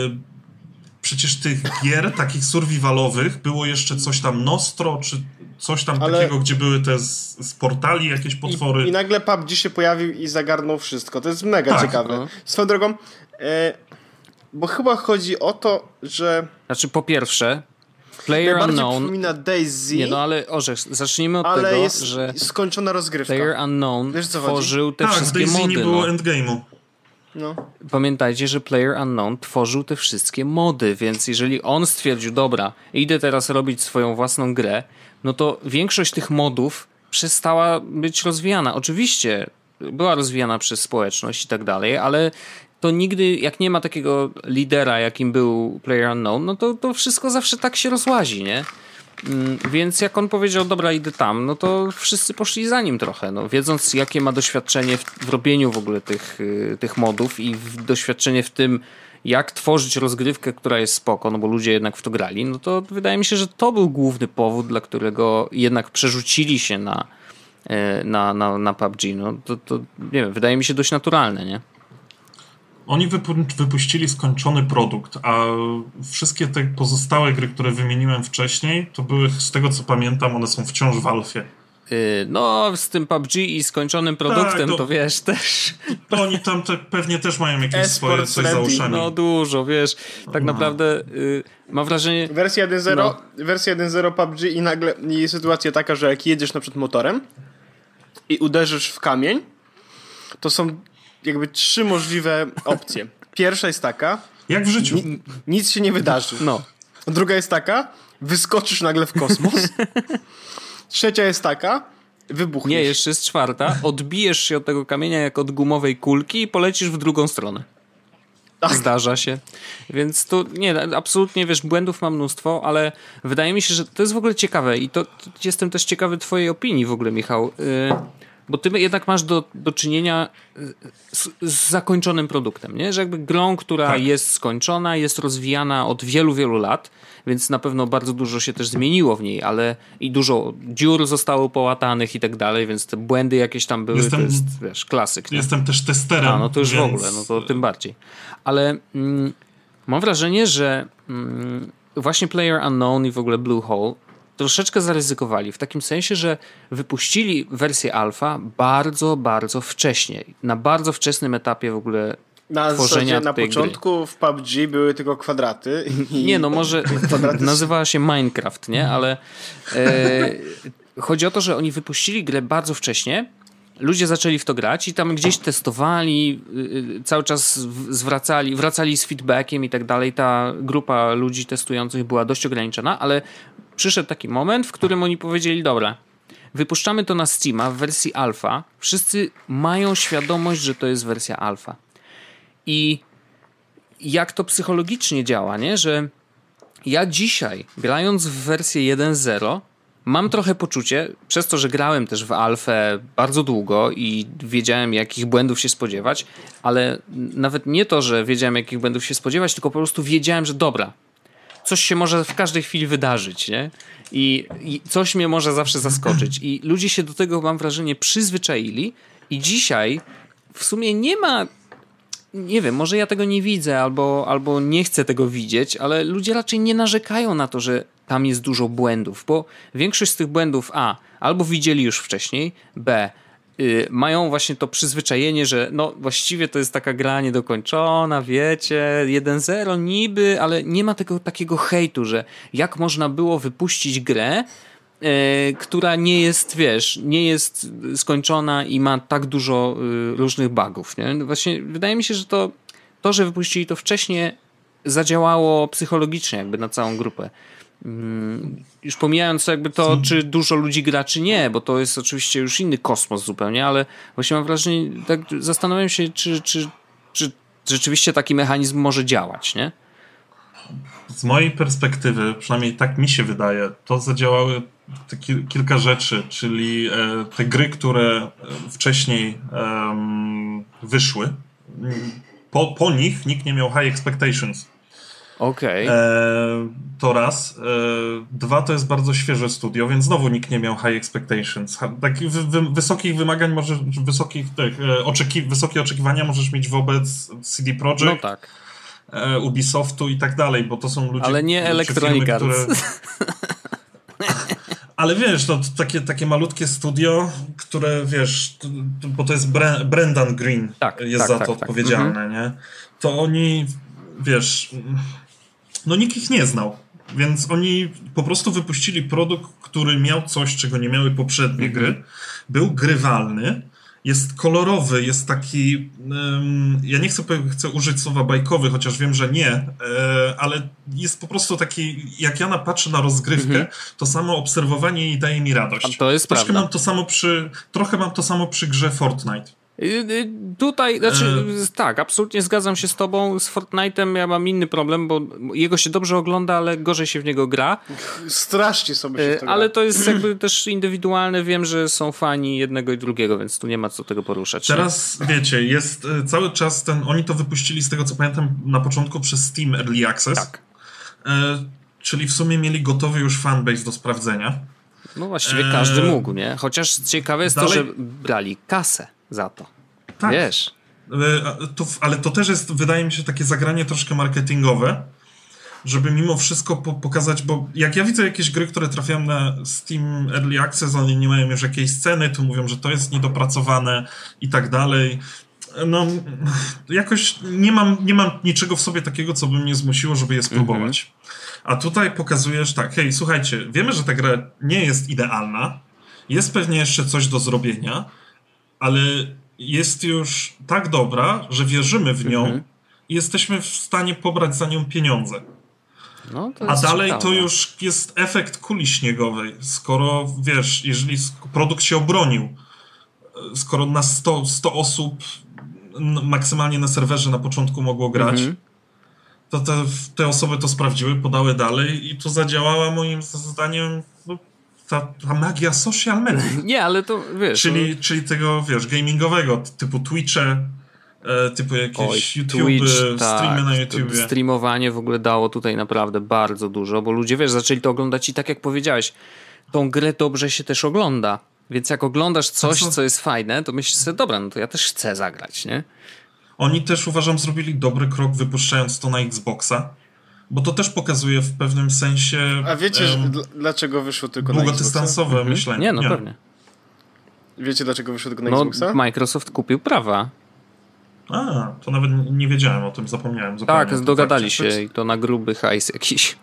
przecież tych gier takich survivalowych było jeszcze coś tam Nostro, czy coś tam ale... takiego, gdzie były te z, z portali jakieś potwory. I, i nagle P U B G się pojawił i zagarnął wszystko. To jest mega tak, ciekawe. No. Swoją drogą, e, bo chyba chodzi o to, że... Znaczy po pierwsze, Player Unknown... przypomina Daisy. Nie no, ale Orzech, zacznijmy od ale tego, jest że... skończona rozgrywka. Player Unknown Wiesz, tworzył te tak, wszystkie Daisy mody. nie było no. endgame'u. No. Pamiętajcie, że Player Unknown tworzył te wszystkie mody, więc jeżeli on stwierdził, dobra, idę teraz robić swoją własną grę, no to większość tych modów przestała być rozwijana. Oczywiście była rozwijana przez społeczność i tak dalej, ale to nigdy, jak nie ma takiego lidera, jakim był PlayerUnknown, no to, to wszystko zawsze tak się rozłazi, nie? Więc jak on powiedział, dobra, idę tam, no to wszyscy poszli za nim trochę, no, wiedząc jakie ma doświadczenie w, w robieniu w ogóle tych, tych modów i w, doświadczenie w tym, jak tworzyć rozgrywkę, która jest spoko, no bo ludzie jednak w to grali, no to wydaje mi się, że to był główny powód, dla którego jednak przerzucili się na, na, na, na P U B G. No to, to nie wiem, wydaje mi się dość naturalne, nie? Oni wypu- wypuścili skończony produkt, a wszystkie te pozostałe gry, które wymieniłem wcześniej, to były, z tego co pamiętam, one są wciąż w alfie. No, z tym P U B G i skończonym produktem, tak, to, to wiesz, też... To oni tam te, pewnie też mają jakieś e-sport swoje coś za uszami. No dużo, wiesz, tak no. naprawdę y, mam wrażenie... Wersja jeden zero no. wersja jeden zero P U B G i nagle jest sytuacja taka, że jak jedziesz na przykład motorem i uderzysz w kamień, to są jakby trzy możliwe opcje. Pierwsza jest taka... Jak w życiu. Ni- nic się nie wydarzy. No. Druga jest taka, wyskoczysz nagle w kosmos. Trzecia jest taka, wybuchniesz. Nie, jeszcze jest czwarta. Odbijesz się od tego kamienia jak od gumowej kulki i polecisz w drugą stronę. Tak. Zdarza się. Więc tu nie, absolutnie, wiesz, błędów mam mnóstwo, ale wydaje mi się, że to jest w ogóle ciekawe i to, to jestem też ciekawy twojej opinii w ogóle, Michał. Yy, bo ty jednak masz do, do czynienia z, z zakończonym produktem, nie? Że jakby grą, która tak. jest skończona, jest rozwijana od wielu, wielu lat, więc na pewno bardzo dużo się też zmieniło w niej, ale i dużo dziur zostało połatanych i tak dalej, więc te błędy jakieś tam były, jestem, to jest, wiesz, klasyk. Nie? Jestem też testerem. A, no to już więc... w ogóle, no to tym bardziej. Ale mm, mam wrażenie, że mm, właśnie PlayerUnknown i w ogóle Bluehole troszeczkę zaryzykowali, w takim sensie, że wypuścili wersję alfa bardzo, bardzo wcześnie. Na bardzo wczesnym etapie w ogóle na tworzenia Na tej początku gry. w P U B G były tylko kwadraty. I... Nie, no może nazywała się Minecraft, nie? Ale e, chodzi o to, że oni wypuścili grę bardzo wcześnie, ludzie zaczęli w to grać i tam gdzieś testowali, cały czas zwracali, wracali z feedbackiem i tak dalej. Ta grupa ludzi testujących była dość ograniczona, ale przyszedł taki moment, w którym oni powiedzieli, dobra, wypuszczamy to na Steama w wersji alfa. Wszyscy mają świadomość, że to jest wersja alfa. I jak to psychologicznie działa, nie? Że ja dzisiaj, grając w wersję jeden zero, mam trochę poczucie, przez to, że grałem też w alfę bardzo długo i wiedziałem, jakich błędów się spodziewać, ale nawet nie to, że wiedziałem, jakich błędów się spodziewać, tylko po prostu wiedziałem, że dobra, coś się może w każdej chwili wydarzyć, nie? I, i coś mnie może zawsze zaskoczyć. I ludzie się do tego, mam wrażenie, przyzwyczaili i dzisiaj w sumie nie ma... Nie wiem, może ja tego nie widzę albo, albo nie chcę tego widzieć, ale ludzie raczej nie narzekają na to, że tam jest dużo błędów, bo większość z tych błędów A, albo widzieli już wcześniej, B, y, mają właśnie to przyzwyczajenie, że no właściwie to jest taka gra niedokończona, wiecie, jeden zero niby, ale nie ma tego takiego hejtu, że jak można było wypuścić grę, Yy, która nie jest, wiesz, nie jest skończona i ma tak dużo yy, różnych bugów, nie? Właśnie wydaje mi się, że to, to, że wypuścili to wcześniej, zadziałało psychologicznie jakby na całą grupę. Już pomijając jakby to, czy dużo ludzi gra, czy nie, bo to jest oczywiście już inny kosmos zupełnie, ale właśnie mam wrażenie, tak zastanawiam się, czy, czy, czy rzeczywiście taki mechanizm może działać, nie? Z mojej perspektywy, przynajmniej tak mi się wydaje, to zadziałały te ki- kilka rzeczy, czyli e, te gry, które wcześniej e, wyszły, po, po nich nikt nie miał high expectations. Okej. Okay. To raz. E, dwa, to jest bardzo świeże studio, więc znowu nikt nie miał high expectations. Takich wy, wy, wysokich wymagań, może wysokich, tak, oczeki, wysokie oczekiwania możesz mieć wobec C D Projekt. No tak. Ubisoftu i tak dalej, bo to są ludzie... Ale nie Electronic Arts. Które... Ale wiesz, no, takie, takie malutkie studio, które wiesz, to, to, bo to jest Bre- Brendan Green tak, jest tak, za tak, to tak. odpowiedzialny, mhm. nie? To oni, wiesz, no nikt ich nie znał, więc oni po prostu wypuścili produkt, który miał coś, czego nie miały poprzednie mhm. gry, był grywalny, jest kolorowy, jest taki, um, ja nie chcę, chcę użyć słowa bajkowy, chociaż wiem, że nie, e, ale jest po prostu taki, jak ja patrzę na rozgrywkę, mm-hmm. to samo obserwowanie jej daje mi radość. A to jest troszkę prawda. Mam to samo przy, trochę mam to samo przy grze Fortnite. Tutaj, znaczy, e... tak, absolutnie zgadzam się z tobą. Z Fortnite'em ja mam inny problem, bo jego się dobrze ogląda, ale gorzej się w niego gra. Strasznie sobie się w to gra. Ale to jest jakby też indywidualne. Wiem, że są fani jednego i drugiego, więc tu nie ma co tego poruszać. Teraz, nie? wiecie, jest cały czas ten, oni to wypuścili z tego, co pamiętam, na początku przez Steam Early Access. Tak. E, czyli w sumie mieli gotowy już fanbase do sprawdzenia. No właściwie każdy e... mógł, nie? Chociaż ciekawe jest Dalej... to, że brali kasę za to. Tak. Wiesz. To, ale to też jest, wydaje mi się, takie zagranie troszkę marketingowe, żeby mimo wszystko po, pokazać, bo jak ja widzę jakieś gry, które trafiają na Steam Early Access, one nie mają już jakiejś sceny, to mówią, że to jest niedopracowane i tak dalej. No, jakoś nie mam, nie mam niczego w sobie takiego, co by mnie zmusiło, żeby je spróbować. Mm-hmm. A tutaj pokazujesz tak, hej, słuchajcie, wiemy, że ta gra nie jest idealna, jest pewnie jeszcze coś do zrobienia, ale jest już tak dobra, że wierzymy w nią mm-hmm. i jesteśmy w stanie pobrać za nią pieniądze. No, to A dalej ciekawe. To już jest efekt kuli śniegowej. Skoro, wiesz, jeżeli produkt się obronił, skoro na sto, sto osób maksymalnie na serwerze na początku mogło grać, mm-hmm. to te, te osoby to sprawdziły, podały dalej i to zadziałała moim zdaniem no, ta, ta magia social media. Nie, ale to wiesz... Czyli, no... czyli tego, wiesz, gamingowego, typu Twitche, e, typu jakieś Oj, YouTube, Twitch, streamy tak, na YouTubie. Streamowanie w ogóle dało tutaj naprawdę bardzo dużo, bo ludzie, wiesz, zaczęli to oglądać i tak jak powiedziałeś, tą grę dobrze się też ogląda. Więc jak oglądasz coś, co... co jest fajne, to myślisz sobie, dobra, no to ja też chcę zagrać, nie? Oni też, uważam, zrobili dobry krok, wypuszczając to na Xboxa, bo to też pokazuje w pewnym sensie... A wiecie, um, dl- dlaczego wyszło tylko na Xboxa? Długodystansowe mhm. myślenie. Nie, no nie. pewnie. Wiecie, dlaczego wyszło tylko na no, Xboxa? Microsoft kupił prawa. A, to nawet nie wiedziałem o tym, zapomniałem. Tak, dogadali fakcie. się i to na gruby hajs jakiś.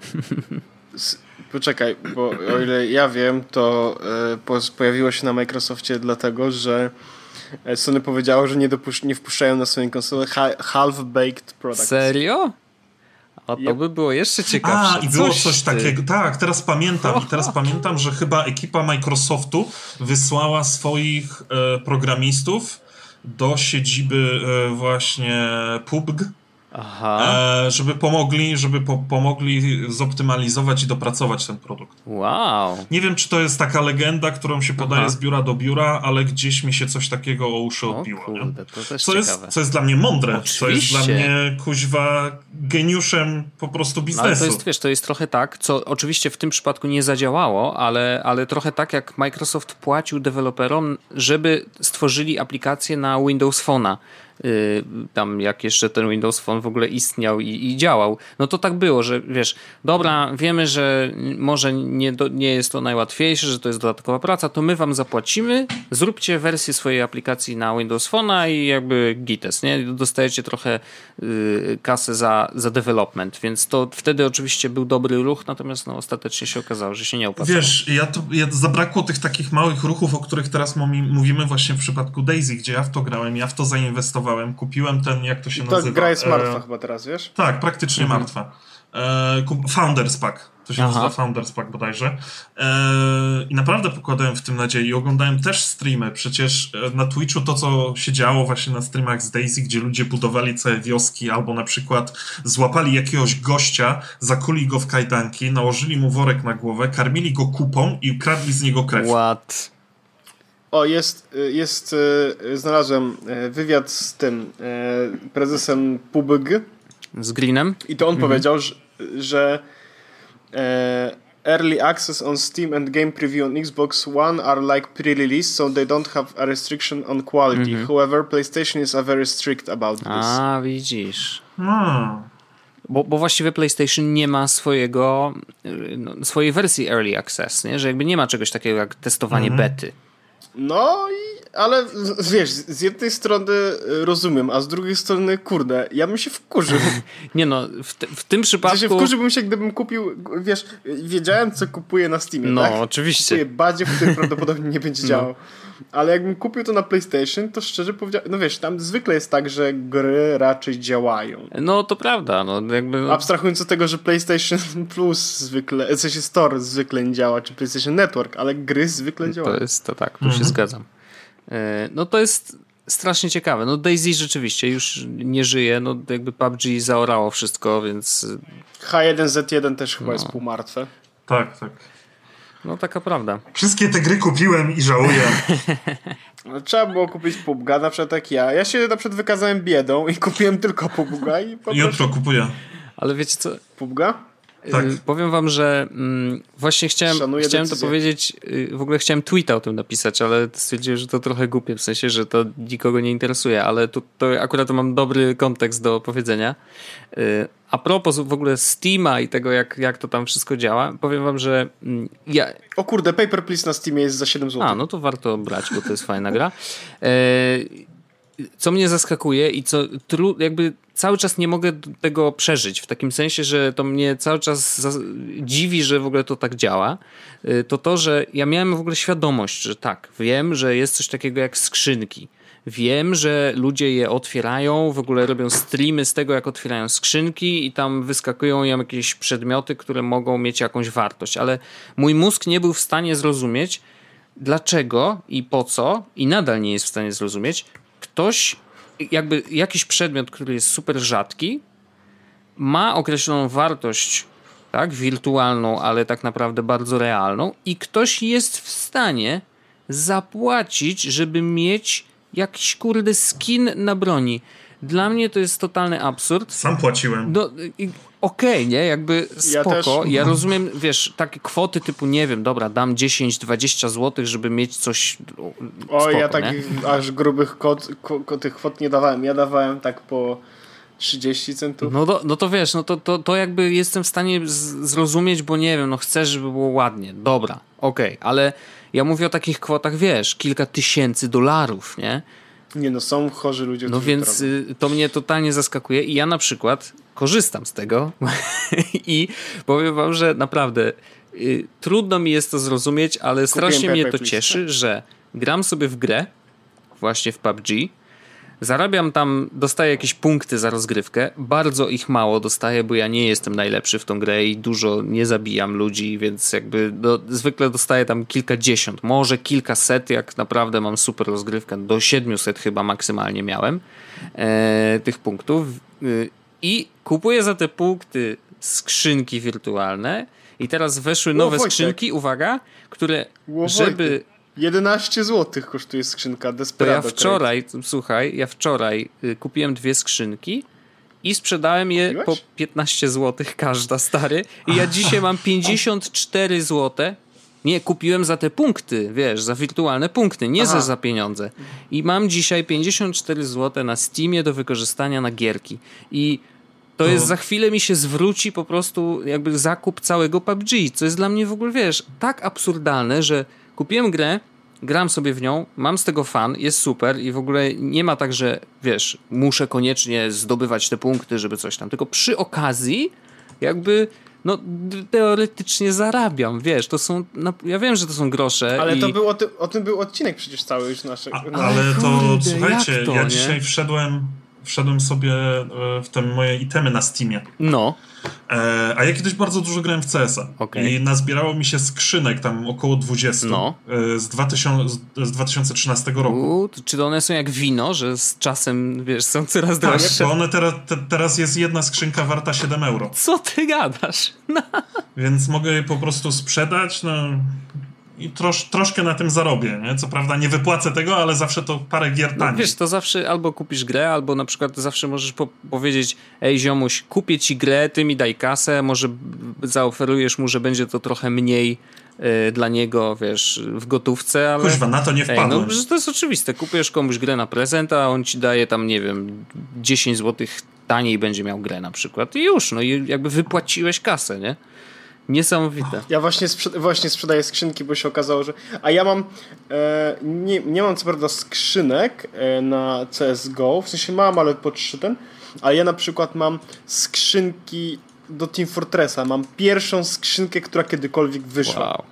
Poczekaj, bo o ile ja wiem, to y, pojawiło się na Microsoftie dlatego, że Sony powiedziało, że nie, dopusz- nie wpuszczają na swoje konsole ha- half-baked products. Serio? A to yep. by było jeszcze ciekawsze. A, i było coś, coś takiego. Tak, teraz pamiętam. I teraz pamiętam, że chyba ekipa Microsoftu wysłała swoich e, programistów do siedziby e, właśnie P U B G, Aha. E, żeby pomogli, żeby po, pomogli zoptymalizować i dopracować ten produkt. Wow. Nie wiem, czy to jest taka legenda, którą się podaje Aha. z biura do biura, ale gdzieś mi się coś takiego o uszy odbiło. O kurde, to też co, jest, co jest dla mnie mądre, Oczywiście. co jest dla mnie kuźwa geniuszem po prostu biznesu. Ale to jest, wiesz, to jest trochę tak, co oczywiście w tym przypadku nie zadziałało, ale, ale trochę tak jak Microsoft płacił deweloperom, żeby stworzyli aplikację na Windows Phone'a. Yy, tam jak jeszcze ten Windows Phone w ogóle istniał i, i działał, no to tak było, że wiesz, dobra, wiemy, że może nie, do, nie jest to najłatwiejsze, że to jest dodatkowa praca, to my wam zapłacimy, zróbcie wersję swojej aplikacji na Windows Phone'a i jakby gites, nie? Dostajecie trochę yy, kasę za, za development, więc to wtedy oczywiście był dobry ruch, natomiast no, ostatecznie się okazało, że się nie opłacało. Wiesz, ja to, ja zabrakło tych takich małych ruchów, o których teraz mówimy właśnie w przypadku Daisy, gdzie ja w to grałem, ja w to zainwestowałem kupowałem. Kupiłem ten, jak to się to nazywa? Gra jest martwa e... chyba teraz, wiesz? Tak, praktycznie mhm. martwa. E... Founders Pack. To się Aha. nazywa Founders Pack bodajże. Eee, I naprawdę pokładałem w tym nadzieję i oglądałem też streamy. Przecież na Twitchu to, co się działo właśnie na streamach z Daisy, gdzie ludzie budowali całe wioski albo na przykład złapali jakiegoś gościa, zakuli go w kajdanki, nałożyli mu worek na głowę, karmili go kupą i ukradli z niego krew. What? O, jest, jest, znalazłem wywiad z tym prezesem P U B G. Z Greenem? I to on mhm. powiedział, że, że early access on Steam and game preview on Xbox One are like pre-release, so they don't have a restriction on quality. Mhm. However, PlayStation is a very strict about this. A, widzisz. Hmm. Bo, bo właściwie PlayStation nie ma swojego no, swojej wersji early access, nie? Że jakby nie ma czegoś takiego jak testowanie mhm. bety. No i ale wiesz, z jednej strony rozumiem, a z drugiej strony, kurde, ja bym się wkurzył. Nie no, w, te, w tym przypadku... W sensie wkurzyłbym się, gdybym kupił, wiesz, wiedziałem, co kupuję na Steamie, no, tak? No, oczywiście. Kupuję badziew, który prawdopodobnie nie będzie działał. No. Ale jakbym kupił to na PlayStation, to szczerze powiedziałem, no wiesz, tam zwykle jest tak, że gry raczej działają. No to prawda, no jakby... No... Abstrahując od tego, że PlayStation Plus zwykle, w sensie Store zwykle nie działa, czy PlayStation Network, ale gry zwykle działają. To jest to tak, tu mhm. się zgadzam. No to jest strasznie ciekawe. No Daisy rzeczywiście już nie żyje, no jakby P U B G zaorało wszystko, więc... H jeden Z jeden też chyba no. jest półmartwe. Tak, tak. No taka prawda. Wszystkie te gry kupiłem i żałuję. No, trzeba było kupić P U B G, na przykład tak ja. Ja się na przykład wykazałem biedą i kupiłem tylko P U B G. I po Jutro kupuję. Ale wiecie co? P U B G? Tak. Y, powiem wam, że mm, właśnie chciałem, chciałem to powiedzieć, y, w ogóle chciałem tweeta o tym napisać, ale stwierdziłem, że to trochę głupie, w sensie, że to nikogo nie interesuje, ale tu, to akurat mam dobry kontekst do powiedzenia. Y, a propos w ogóle Steama i tego, jak, jak to tam wszystko działa, powiem wam, że mm, ja... O kurde, Paper Please na Steamie jest za siedem złotych. A, no to warto brać, bo to jest fajna gra. Y, co mnie zaskakuje i co tru, jakby cały czas nie mogę tego przeżyć, w takim sensie, że to mnie cały czas dziwi, że w ogóle to tak działa, to to, że ja miałem w ogóle świadomość, że tak, wiem, że jest coś takiego jak skrzynki. Wiem, że ludzie je otwierają, w ogóle robią streamy z tego, jak otwierają skrzynki i tam wyskakują im jakieś przedmioty, które mogą mieć jakąś wartość, ale mój mózg nie był w stanie zrozumieć, dlaczego i po co, i nadal nie jest w stanie zrozumieć, ktoś, jakby jakiś przedmiot, który jest super rzadki, ma określoną wartość, tak, wirtualną, ale tak naprawdę bardzo realną i ktoś jest w stanie zapłacić, żeby mieć jakiś kurde skin na broni. Dla mnie to jest totalny absurd. Sam płaciłem. No, okej, okay, nie? Jakby spoko. Ja, ja rozumiem, wiesz, takie kwoty typu, nie wiem, dobra, dam dziesięć dwadzieścia złotych, żeby mieć coś o, spoko, ja takich aż grubych kot, ko, ko, tych kwot nie dawałem. Ja dawałem tak po trzydzieści centów. No to, no to wiesz, no to, to, to jakby jestem w stanie z, zrozumieć, bo nie wiem, no chcesz, żeby było ładnie. Dobra, okej, okay, ale ja mówię o takich kwotach, wiesz, kilka tysięcy dolarów, nie? Nie no, są chorzy ludzie. No więc to, to mnie totalnie zaskakuje i ja na przykład korzystam z tego i powiem wam, że naprawdę y, trudno mi jest to zrozumieć, ale strasznie mnie to cieszy, że gram sobie w grę, właśnie w P U B G, zarabiam tam, dostaję jakieś punkty za rozgrywkę, bardzo ich mało dostaję, bo ja nie jestem najlepszy w tą grę i dużo nie zabijam ludzi, więc jakby do, zwykle dostaję tam kilkadziesiąt, może kilkaset, jak naprawdę mam super rozgrywkę, do siedmiuset chyba maksymalnie miałem e, tych punktów e, i kupuję za te punkty skrzynki wirtualne i teraz weszły nowe Wojtek. skrzynki, uwaga, które Ło, żeby... jedenaście złotych kosztuje skrzynka Desperado. To ja wczoraj, trade. słuchaj, ja wczoraj y, kupiłem dwie skrzynki i sprzedałem je Kupiłeś? po piętnaście złotych każda, stary. I ja dzisiaj mam pięćdziesiąt cztery złote. Nie, kupiłem za te punkty, wiesz, za wirtualne punkty, nie za, za pieniądze. I mam dzisiaj pięćdziesiąt cztery złote na Steamie do wykorzystania na gierki. I to jest, za chwilę mi się zwróci po prostu jakby zakup całego P U B G, co jest dla mnie w ogóle, wiesz, tak absurdalne, że kupiłem grę, gram sobie w nią, mam z tego fan, jest super i w ogóle nie ma tak, że wiesz, muszę koniecznie zdobywać te punkty, żeby coś tam, tylko przy okazji jakby no teoretycznie zarabiam, wiesz, to są, no, ja wiem, że to są grosze. Ale i... to był o, ty, o tym był odcinek przecież cały już naszego. A, ale to, Kurde, słuchajcie, to, ja nie? dzisiaj wszedłem, wszedłem sobie w te moje itemy na Steamie. No. E, a ja kiedyś bardzo dużo grałem w C S a. Okay. I nazbierało mi się skrzynek tam około dwadzieścia no. e, z, dwa tysiące, z dwa tysiące trzynastego roku. U, czy one są jak wino, że z czasem, wiesz, są coraz Tak, droższe? bo one teraz, te, teraz jest jedna skrzynka warta siedem euro. Co ty gadasz? No. Więc mogę je po prostu sprzedać, no i trosz, troszkę na tym zarobię, nie? Co prawda nie wypłacę tego, ale zawsze to parę gier taniej. No wiesz, to zawsze albo kupisz grę, albo na przykład zawsze możesz po- powiedzieć, ej ziomuś, kupię ci grę, ty mi daj kasę, może zaoferujesz mu, że będzie to trochę mniej y, dla niego, wiesz, w gotówce, ale... Kuźwa, na to nie wpadłem. Ej, no to jest oczywiste, kupujesz komuś grę na prezent, a on ci daje tam, nie wiem, dziesięć złotych taniej będzie miał grę na przykład i już, no i jakby wypłaciłeś kasę, nie? Niesamowite. Ja właśnie, sprzed- właśnie sprzedaję skrzynki, bo się okazało, że... A ja mam... E, nie, nie mam co prawda skrzynek e, na C S G O, w sensie mam, ale pod szczytem, ale ja na przykład mam skrzynki do Team Fortressa. Mam pierwszą skrzynkę, która kiedykolwiek wyszła. Wow.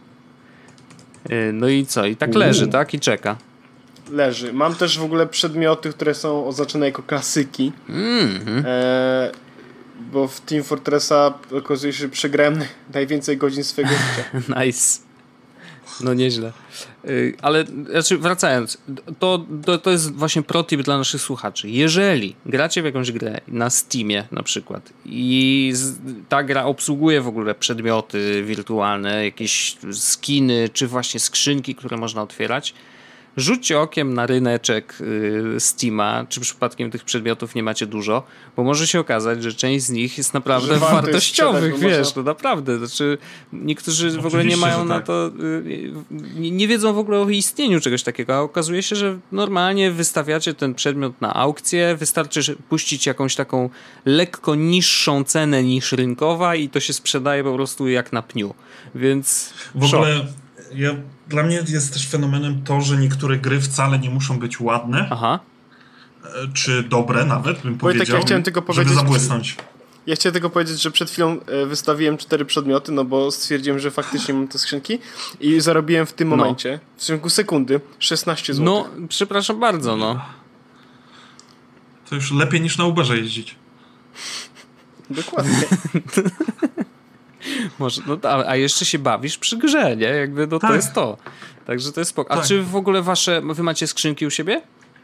Y, no i co? I tak leży, Uuu. tak? I czeka. Leży. Mam też w ogóle przedmioty, które są oznaczone jako klasyki. Mm-hmm. E, bo w Team Fortressa okazuje się, że przegrałem najwięcej godzin swojego życia. Nice. No nieźle. Yy, ale znaczy wracając, to, to, to jest właśnie pro tip dla naszych słuchaczy. Jeżeli gracie w jakąś grę na Steamie na przykład i z, ta gra obsługuje w ogóle przedmioty wirtualne, jakieś skiny, czy właśnie skrzynki, które można otwierać, rzućcie okiem na ryneczek y, Steama, czy przypadkiem tych przedmiotów nie macie dużo, bo może się okazać, że część z nich jest naprawdę Że warto jest wartościowych, sprzedać, bo wiesz, można- to naprawdę. Znaczy, niektórzy w ogóle Oczywiście, nie mają że na tak. to, y, nie, nie wiedzą w ogóle o istnieniu czegoś takiego, a okazuje się, że normalnie wystawiacie ten przedmiot na aukcję, wystarczy że puścić jakąś taką lekko niższą cenę niż rynkowa i to się sprzedaje po prostu jak na pniu. Więc W szok. ogóle ja, dla mnie jest też fenomenem to, że niektóre gry wcale nie muszą być ładne, Aha. e, czy dobre nawet, bym Wojtek, powiedział, ja chciałem tylko żeby powiedzieć- zabłysnąć. Ja chciałem tylko powiedzieć, że przed chwilą e, wystawiłem cztery przedmioty, no bo stwierdziłem, że faktycznie mam te skrzynki i zarobiłem w tym No. momencie, w ciągu sekundy, szesnaście złotych. No, przepraszam bardzo, no. To już lepiej niż na Uberze jeździć. Dokładnie. Może, no, a, a jeszcze się bawisz przy grze, nie? Jakby no, to Tak. jest to. Także to jest spoko. A Tak. czy w ogóle wasze, wy macie skrzynki u siebie?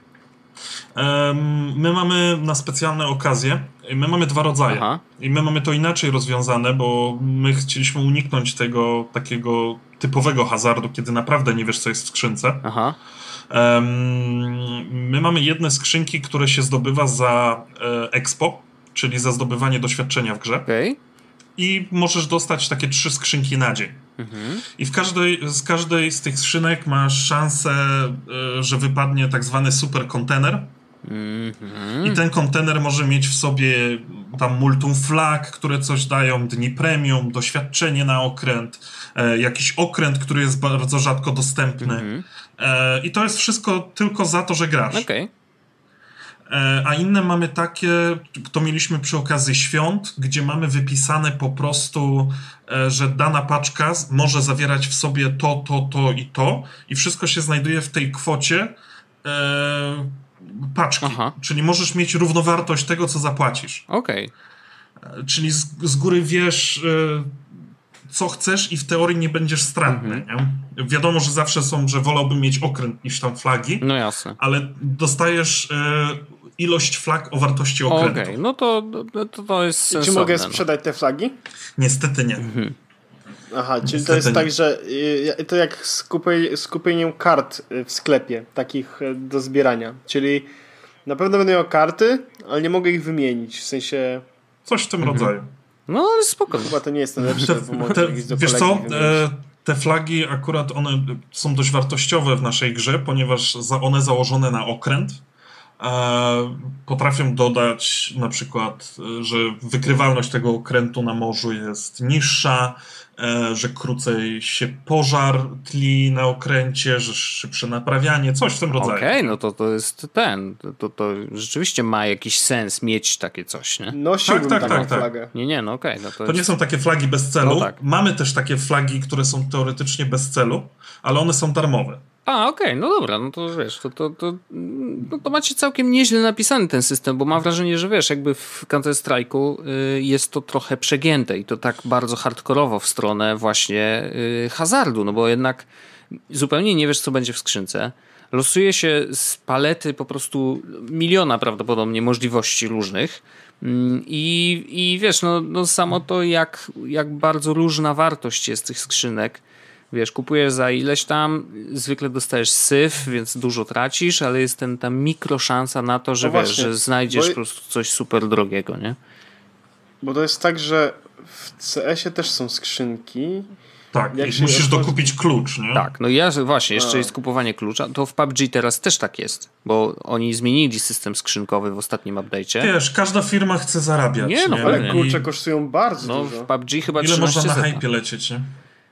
Em, My mamy na specjalne okazje, my mamy dwa rodzaje. Aha. I my mamy to inaczej rozwiązane, bo my chcieliśmy uniknąć tego takiego typowego hazardu, kiedy naprawdę nie wiesz, co jest w skrzynce. Aha. Em, My mamy jedne skrzynki, które się zdobywa za e, expo, czyli za zdobywanie doświadczenia w grze. Okej. I możesz dostać takie trzy skrzynki na dzień. Mhm. I w każdej, z każdej z tych skrzynek masz szansę, e, że wypadnie tak zwany super kontener. Mhm. I ten kontener może mieć w sobie tam multum flag, które coś dają, dni premium, doświadczenie na okręt, e, jakiś okręt, który jest bardzo rzadko dostępny. Mhm. E, I to jest wszystko tylko za to, że grasz. Okej. E, a inne mamy takie, to mieliśmy przy okazji świąt, gdzie mamy wypisane po prostu, e, że dana paczka z- może zawierać w sobie to, to, to i to i wszystko się znajduje w tej kwocie e, paczki. Aha. Czyli możesz mieć równowartość tego, co zapłacisz. Okej. E, czyli z, z góry wiesz, e, co chcesz i w teorii nie będziesz stratny. Mhm. Nie? Wiadomo, że zawsze są, że wolałbym mieć okręt niż tam flagi, No jasne. ale dostajesz e, ilość flag o wartości okrętu. Okej, no to, no to to jest Czy sensowne. mogę no. sprzedać te flagi? Niestety nie. Aha, czyli to Niestety jest nie. tak, że y, to jak z kupieniem, z kupieniem kart y, w sklepie, takich y, do zbierania. Czyli na pewno będę miał karty, ale nie mogę ich wymienić. W sensie, Coś w tym Mhm. rodzaju. No ale spoko. chyba to nie jest najlepsze, Te, bo mogę te, ich do wiesz kolegi co? wymienić. E, te flagi akurat one są dość wartościowe w naszej grze, ponieważ za, one założone na okręt Potrafią dodać na przykład, że wykrywalność tego okrętu na morzu jest niższa, że krócej się pożar tli na okręcie, że szybsze naprawianie, coś w tym rodzaju. Okej, okay, no to to jest ten, to, to rzeczywiście ma jakiś sens mieć takie coś, nie? Nosiłbym tak, tak, taką tak, flagę. tak. Nie, nie, no okej. Okay, no to to jest... nie są takie flagi bez celu. No tak. Mamy też takie flagi, które są teoretycznie bez celu, ale one są darmowe. A, okej, okay, no dobra, no to wiesz, to, to, to, no to macie całkiem nieźle napisany ten system, bo mam wrażenie, że wiesz, jakby w Counter-Strike'u y, jest to trochę przegięte i to tak bardzo hardkorowo w stronę właśnie y, hazardu, no bo jednak zupełnie nie wiesz, co będzie w skrzynce. Losuje się z palety po prostu miliona prawdopodobnie możliwości różnych i, i wiesz, no, no samo to jak, jak bardzo różna wartość jest tych skrzynek. Wiesz, kupujesz za ileś tam, zwykle dostajesz syf, więc dużo tracisz, ale jest ten, ta mikroszansa na to, że no wiesz, właśnie, że znajdziesz bo... po prostu coś super drogiego, nie? Bo to jest tak, że w C S ie też są skrzynki. Tak, jak i musisz otworzy... dokupić klucz, nie? Tak, no ja właśnie, jeszcze A. jest kupowanie klucza, to w P U B G teraz też tak jest, bo oni zmienili system skrzynkowy w ostatnim update'cie. Wiesz, każda firma chce zarabiać. Nie, no nie? Ale I... kurcze kosztują bardzo no, dużo. w P U B G chyba Ile można na trzynaście hypie lecieć, nie?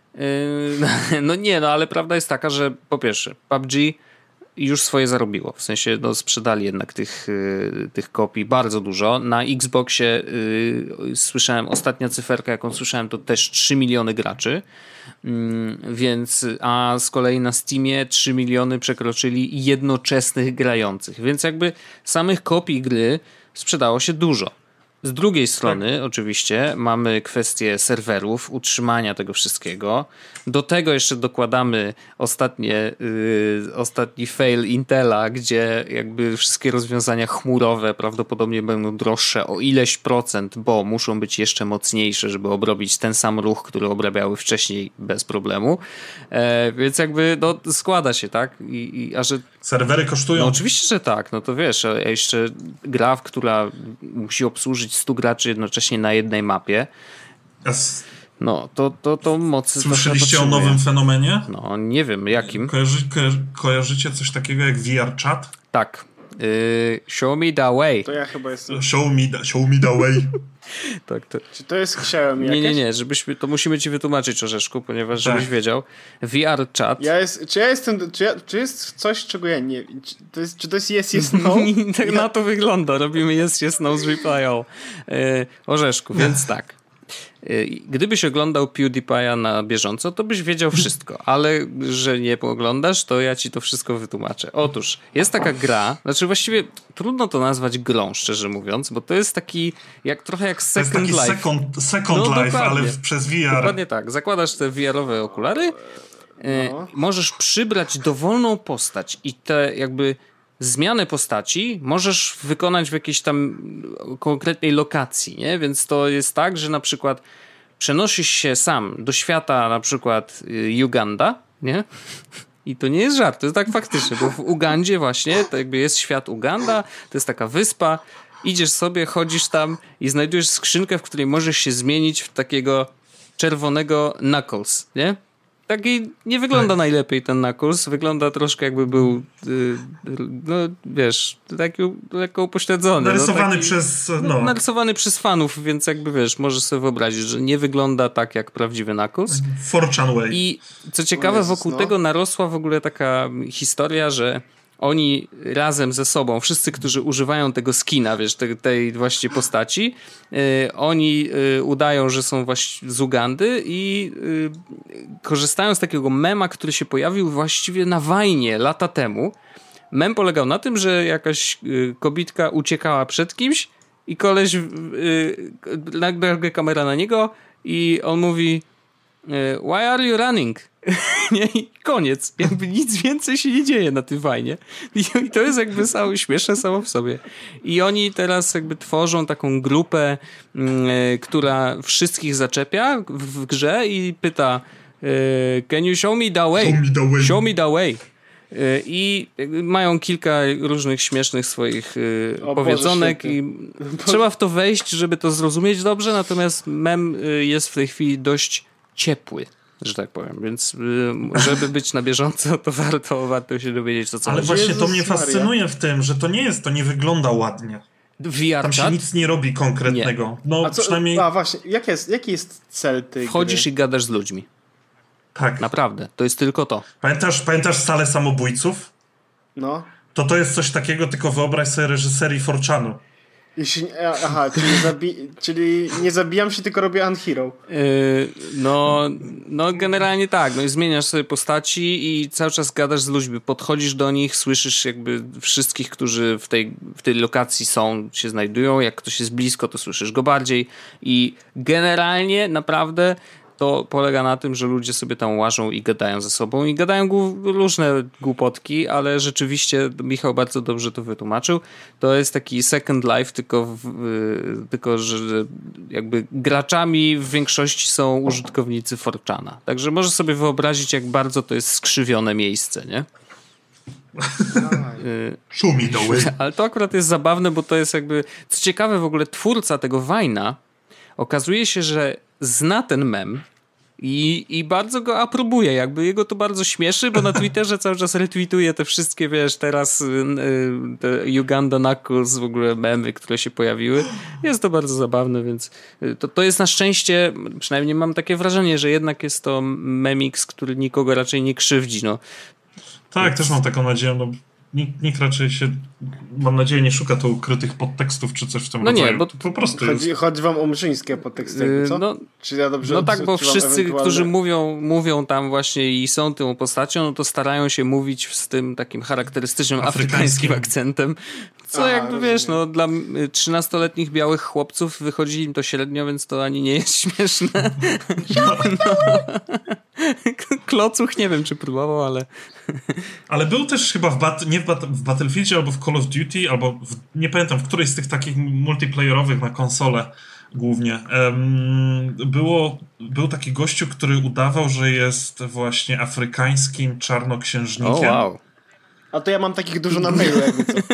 Yy, no nie, no ale prawda jest taka, że po pierwsze P U B G już swoje zarobiło, w sensie no, sprzedali jednak tych, yy, tych kopii bardzo dużo. Na Xboxie yy, słyszałem, ostatnia cyferka jaką słyszałem to też trzy miliony graczy, yy, więc a z kolei na Steamie trzy miliony przekroczyli jednoczesnych grających, więc jakby samych kopii gry sprzedało się dużo. Z drugiej strony tak. Oczywiście mamy kwestię serwerów, utrzymania tego wszystkiego. Do tego jeszcze dokładamy ostatnie, yy, ostatni fail Intela, gdzie jakby wszystkie rozwiązania chmurowe prawdopodobnie będą droższe o ileś procent, bo muszą być jeszcze mocniejsze, żeby obrobić ten sam ruch, który obrabiały wcześniej bez problemu. E, więc jakby no, składa się, tak? I, i, a że serwery kosztują. No oczywiście, że tak. No to wiesz, a jeszcze gra, która musi obsłużyć stu graczy jednocześnie na jednej mapie. Yes. No, to, to, to mocy... Słyszeliście o nowym fenomenie? No, nie wiem, jakim. Kojarzy, kojarzy, kojarzycie coś takiego jak V R Chat? Tak. Yy, show me the way. To ja chyba jestem... Show me the, show me the way. Tak, to... Czy to jest Xiaomi Nie, jakieś? nie, nie, żebyśmy, to musimy ci wytłumaczyć, Orzeszku, ponieważ tak. żebyś wiedział. V R Chat... Ja jest, czy ja jestem... Czy, ja, czy jest coś, czego ja nie... Czy to jest, czy to jest yes, yes, no? tak ja... na to wygląda. Robimy yes, yes, no z reply-ą. Yy, Orzeszku, więc tak. Gdybyś oglądał PewDiePie'a na bieżąco, to byś wiedział wszystko, ale że nie oglądasz, to ja ci to wszystko wytłumaczę. Otóż jest taka gra, znaczy właściwie trudno to nazwać grą, szczerze mówiąc, bo to jest taki, jak trochę jak Second to jest taki Life. Second, second no, Life, ale w, przez V R. Dokładnie tak. Zakładasz te V R-owe okulary, no. możesz przybrać dowolną postać i te jakby zmianę postaci możesz wykonać w jakiejś tam konkretnej lokacji, nie? Więc to jest tak, że na przykład przenosisz się sam do świata na przykład Uganda, nie? I to nie jest żart, to jest tak faktycznie, bo w Ugandzie właśnie, to jakby jest świat Uganda, to jest taka wyspa, idziesz sobie, chodzisz tam i znajdujesz skrzynkę, w której możesz się zmienić w takiego czerwonego Knuckles, nie? Taki nie wygląda tak. najlepiej ten Knuckles, wygląda troszkę jakby był yy, no wiesz, taki lekko upośledzony. Narysowany no, taki, przez no. narysowany przez fanów, więc jakby wiesz, możesz sobie wyobrazić, że nie wygląda tak jak prawdziwy Knuckles. four chan way. I co ciekawe, Jezus, wokół no. tego narosła w ogóle taka historia, że oni razem ze sobą, wszyscy, którzy używają tego skina, wiesz, tej, tej właśnie postaci, yy, oni yy, udają, że są właśnie z Ugandy i yy, korzystają z takiego mema, który się pojawił właściwie na Wajnie lata temu. Mem polegał na tym, że jakaś yy, kobitka uciekała przed kimś i koleś, yy, nagle kamera na niego i on mówi why are you running? Nie, i koniec. Jakby nic więcej się nie dzieje na tym Wajnie. I to jest jakby samo, śmieszne samo w sobie. I oni teraz jakby tworzą taką grupę, y, która wszystkich zaczepia w, w grze i pyta y, can you show me the way? Show me the way. Show me the way. Y, I mają kilka różnych śmiesznych swoich y, O powiedzonek Boże, i trzeba w to wejść, żeby to zrozumieć dobrze, natomiast mem y, jest w tej chwili dość ciepły. że tak powiem. Więc żeby być na bieżąco, to warto, warto się dowiedzieć, co co Ale chodzi. właśnie Jezus to mnie Maria. fascynuje w tym, że to nie jest, to nie wygląda ładnie. V R Tam się chat? nic nie robi konkretnego. Nie. No A, co, przynajmniej... a właśnie, jak jest, jaki jest cel tej Wchodzisz gry? i gadasz z ludźmi. Tak. Naprawdę. To jest tylko to. Pamiętasz, pamiętasz salę samobójców? No. To to jest coś takiego, tylko wyobraź sobie reżyserii four chanu. Jeśli, aha, czyli, zabi, czyli nie zabijam się, tylko robię unhero. Yy, no, no generalnie tak, no i zmieniasz sobie postaci i cały czas gadasz z ludźmi, podchodzisz do nich, słyszysz jakby wszystkich, którzy w tej, w tej lokacji są, się znajdują, jak ktoś jest blisko, to słyszysz go bardziej i generalnie naprawdę to polega na tym, że ludzie sobie tam łażą i gadają ze sobą i gadają głu- różne głupotki, ale rzeczywiście Michał bardzo dobrze to wytłumaczył. To jest taki Second Life, tylko, w, y, tylko że jakby graczami w większości są użytkownicy four chana. Także możesz sobie wyobrazić, jak bardzo to jest skrzywione miejsce, nie? Szumi doły. Ale to akurat jest zabawne, bo to jest jakby... Co ciekawe, w ogóle twórca tego Vine'a okazuje się, że zna ten mem i, i bardzo go aprobuje. Jakby jego to bardzo śmieszy, bo na Twitterze cały czas retweetuje te wszystkie, wiesz, teraz y, te Uganda Knuckles, w ogóle memy, które się pojawiły. Jest to bardzo zabawne, więc to, to jest na szczęście, przynajmniej mam takie wrażenie, że jednak jest to memix, który nikogo raczej nie krzywdzi. No. Tak, też mam taką nadzieję. No, nikt, nikt raczej się, mam nadzieję, nie szuka tu ukrytych podtekstów czy coś w tym No nie, rodzaju. bo- To po prostu Chodzi, jest. chodzi wam o mszyńskie podteksty, Yy, co? no- Czy ja dobrze No tak, bo odczuwam wszyscy, ewentualne- którzy mówią, mówią tam właśnie i są tą postacią, no to starają się mówić z tym takim charakterystycznym Afrykańskim. afrykańskim akcentem. Co Aha, jakby rozumiem. wiesz, no dla y, trzynastoletnich białych chłopców wychodzi im to średnio, więc to ani nie jest śmieszne. No. Klocuch nie wiem, czy próbował, ale... Ale był też chyba w, bat, nie w, bat, w Battlefieldzie albo w Call of Duty, albo w, nie pamiętam, w którejś z tych takich multiplayerowych na konsolę głównie. Um, było, był taki gościu, który udawał, że jest właśnie afrykańskim czarnoksiężnikiem. O, wow. A to ja mam takich dużo na mailu, jakby co.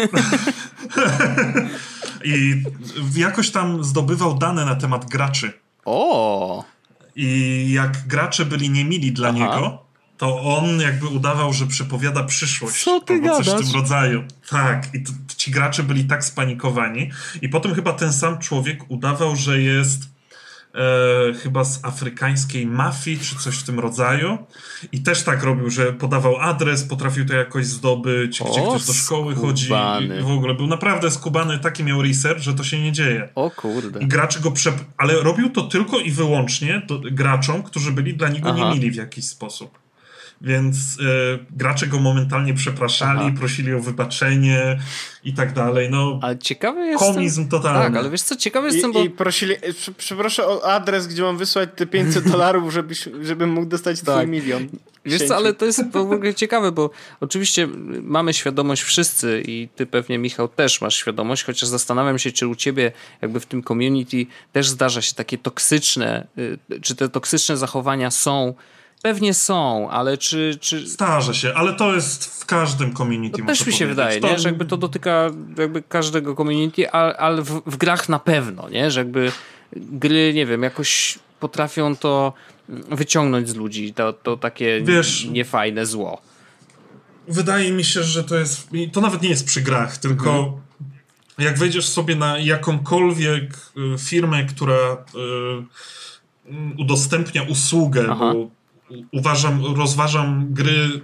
I jakoś tam zdobywał dane na temat graczy. O! I jak gracze byli niemili dla Aha. niego, to on jakby udawał, że przepowiada przyszłość. Co ty albo coś gadasz? w tym rodzaju. Tak. I to, ci gracze byli tak spanikowani. I potem chyba ten sam człowiek udawał, że jest e, chyba z afrykańskiej mafii, czy coś w tym rodzaju. I też tak robił, że podawał adres, potrafił to jakoś zdobyć, gdzie O, ktoś do szkoły chodzi. skubany. I w ogóle był naprawdę skubany, taki miał research, że to się nie dzieje. O kurde. I gracze go przep... Ale robił to tylko i wyłącznie do... graczom, którzy byli dla niego Aha. niemili w jakiś sposób. Więc e, gracze go momentalnie przepraszali, Aha. prosili o wybaczenie i tak dalej. No, Ale ciekawy jest... komizm totalny. Tak, ale wiesz co, ciekawy jestem, bo... I, i prosili, prze- przeproszę o adres, gdzie mam wysłać te pięćset dolarów, żebyś, żebym mógł dostać twój Tak. milion. Wiesz Księciu. co, ale to jest w ogóle ciekawe, bo oczywiście mamy świadomość wszyscy i ty pewnie, Michał, też masz świadomość, chociaż zastanawiam się, czy u ciebie jakby w tym community też zdarza się takie toksyczne, y, czy te toksyczne zachowania są. Pewnie są, ale czy... czy... Zdarza się, ale to jest w każdym community. No też muszę mi się powiedzieć. wydaje, To- nie? Że jakby to dotyka jakby każdego community, ale, ale w, w grach na pewno, nie? Że jakby gry, nie wiem, jakoś potrafią to wyciągnąć z ludzi, to, to takie Wiesz- niefajne zło. Wydaje mi się, że to jest. i To nawet nie jest przy grach, tylko Mhm. jak wejdziesz sobie na jakąkolwiek y, firmę, która y, y, udostępnia usługę, Aha. bo u- uważam, rozważam gry y,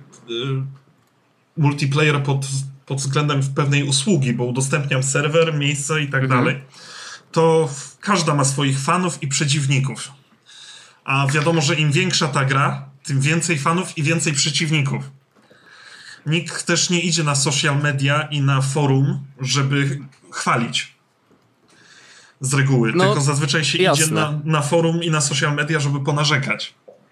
multiplayer pod, pod względem pewnej usługi, bo udostępniam serwer, miejsce i tak Mhm. dalej, to każda ma swoich fanów i przeciwników. A wiadomo, że im większa ta gra, tym więcej fanów i więcej przeciwników. Nikt też nie idzie na social media i na forum, żeby chwalić. Z reguły. No, Tylko zazwyczaj się jasne. idzie na, na forum i na social media, żeby ponarzekać.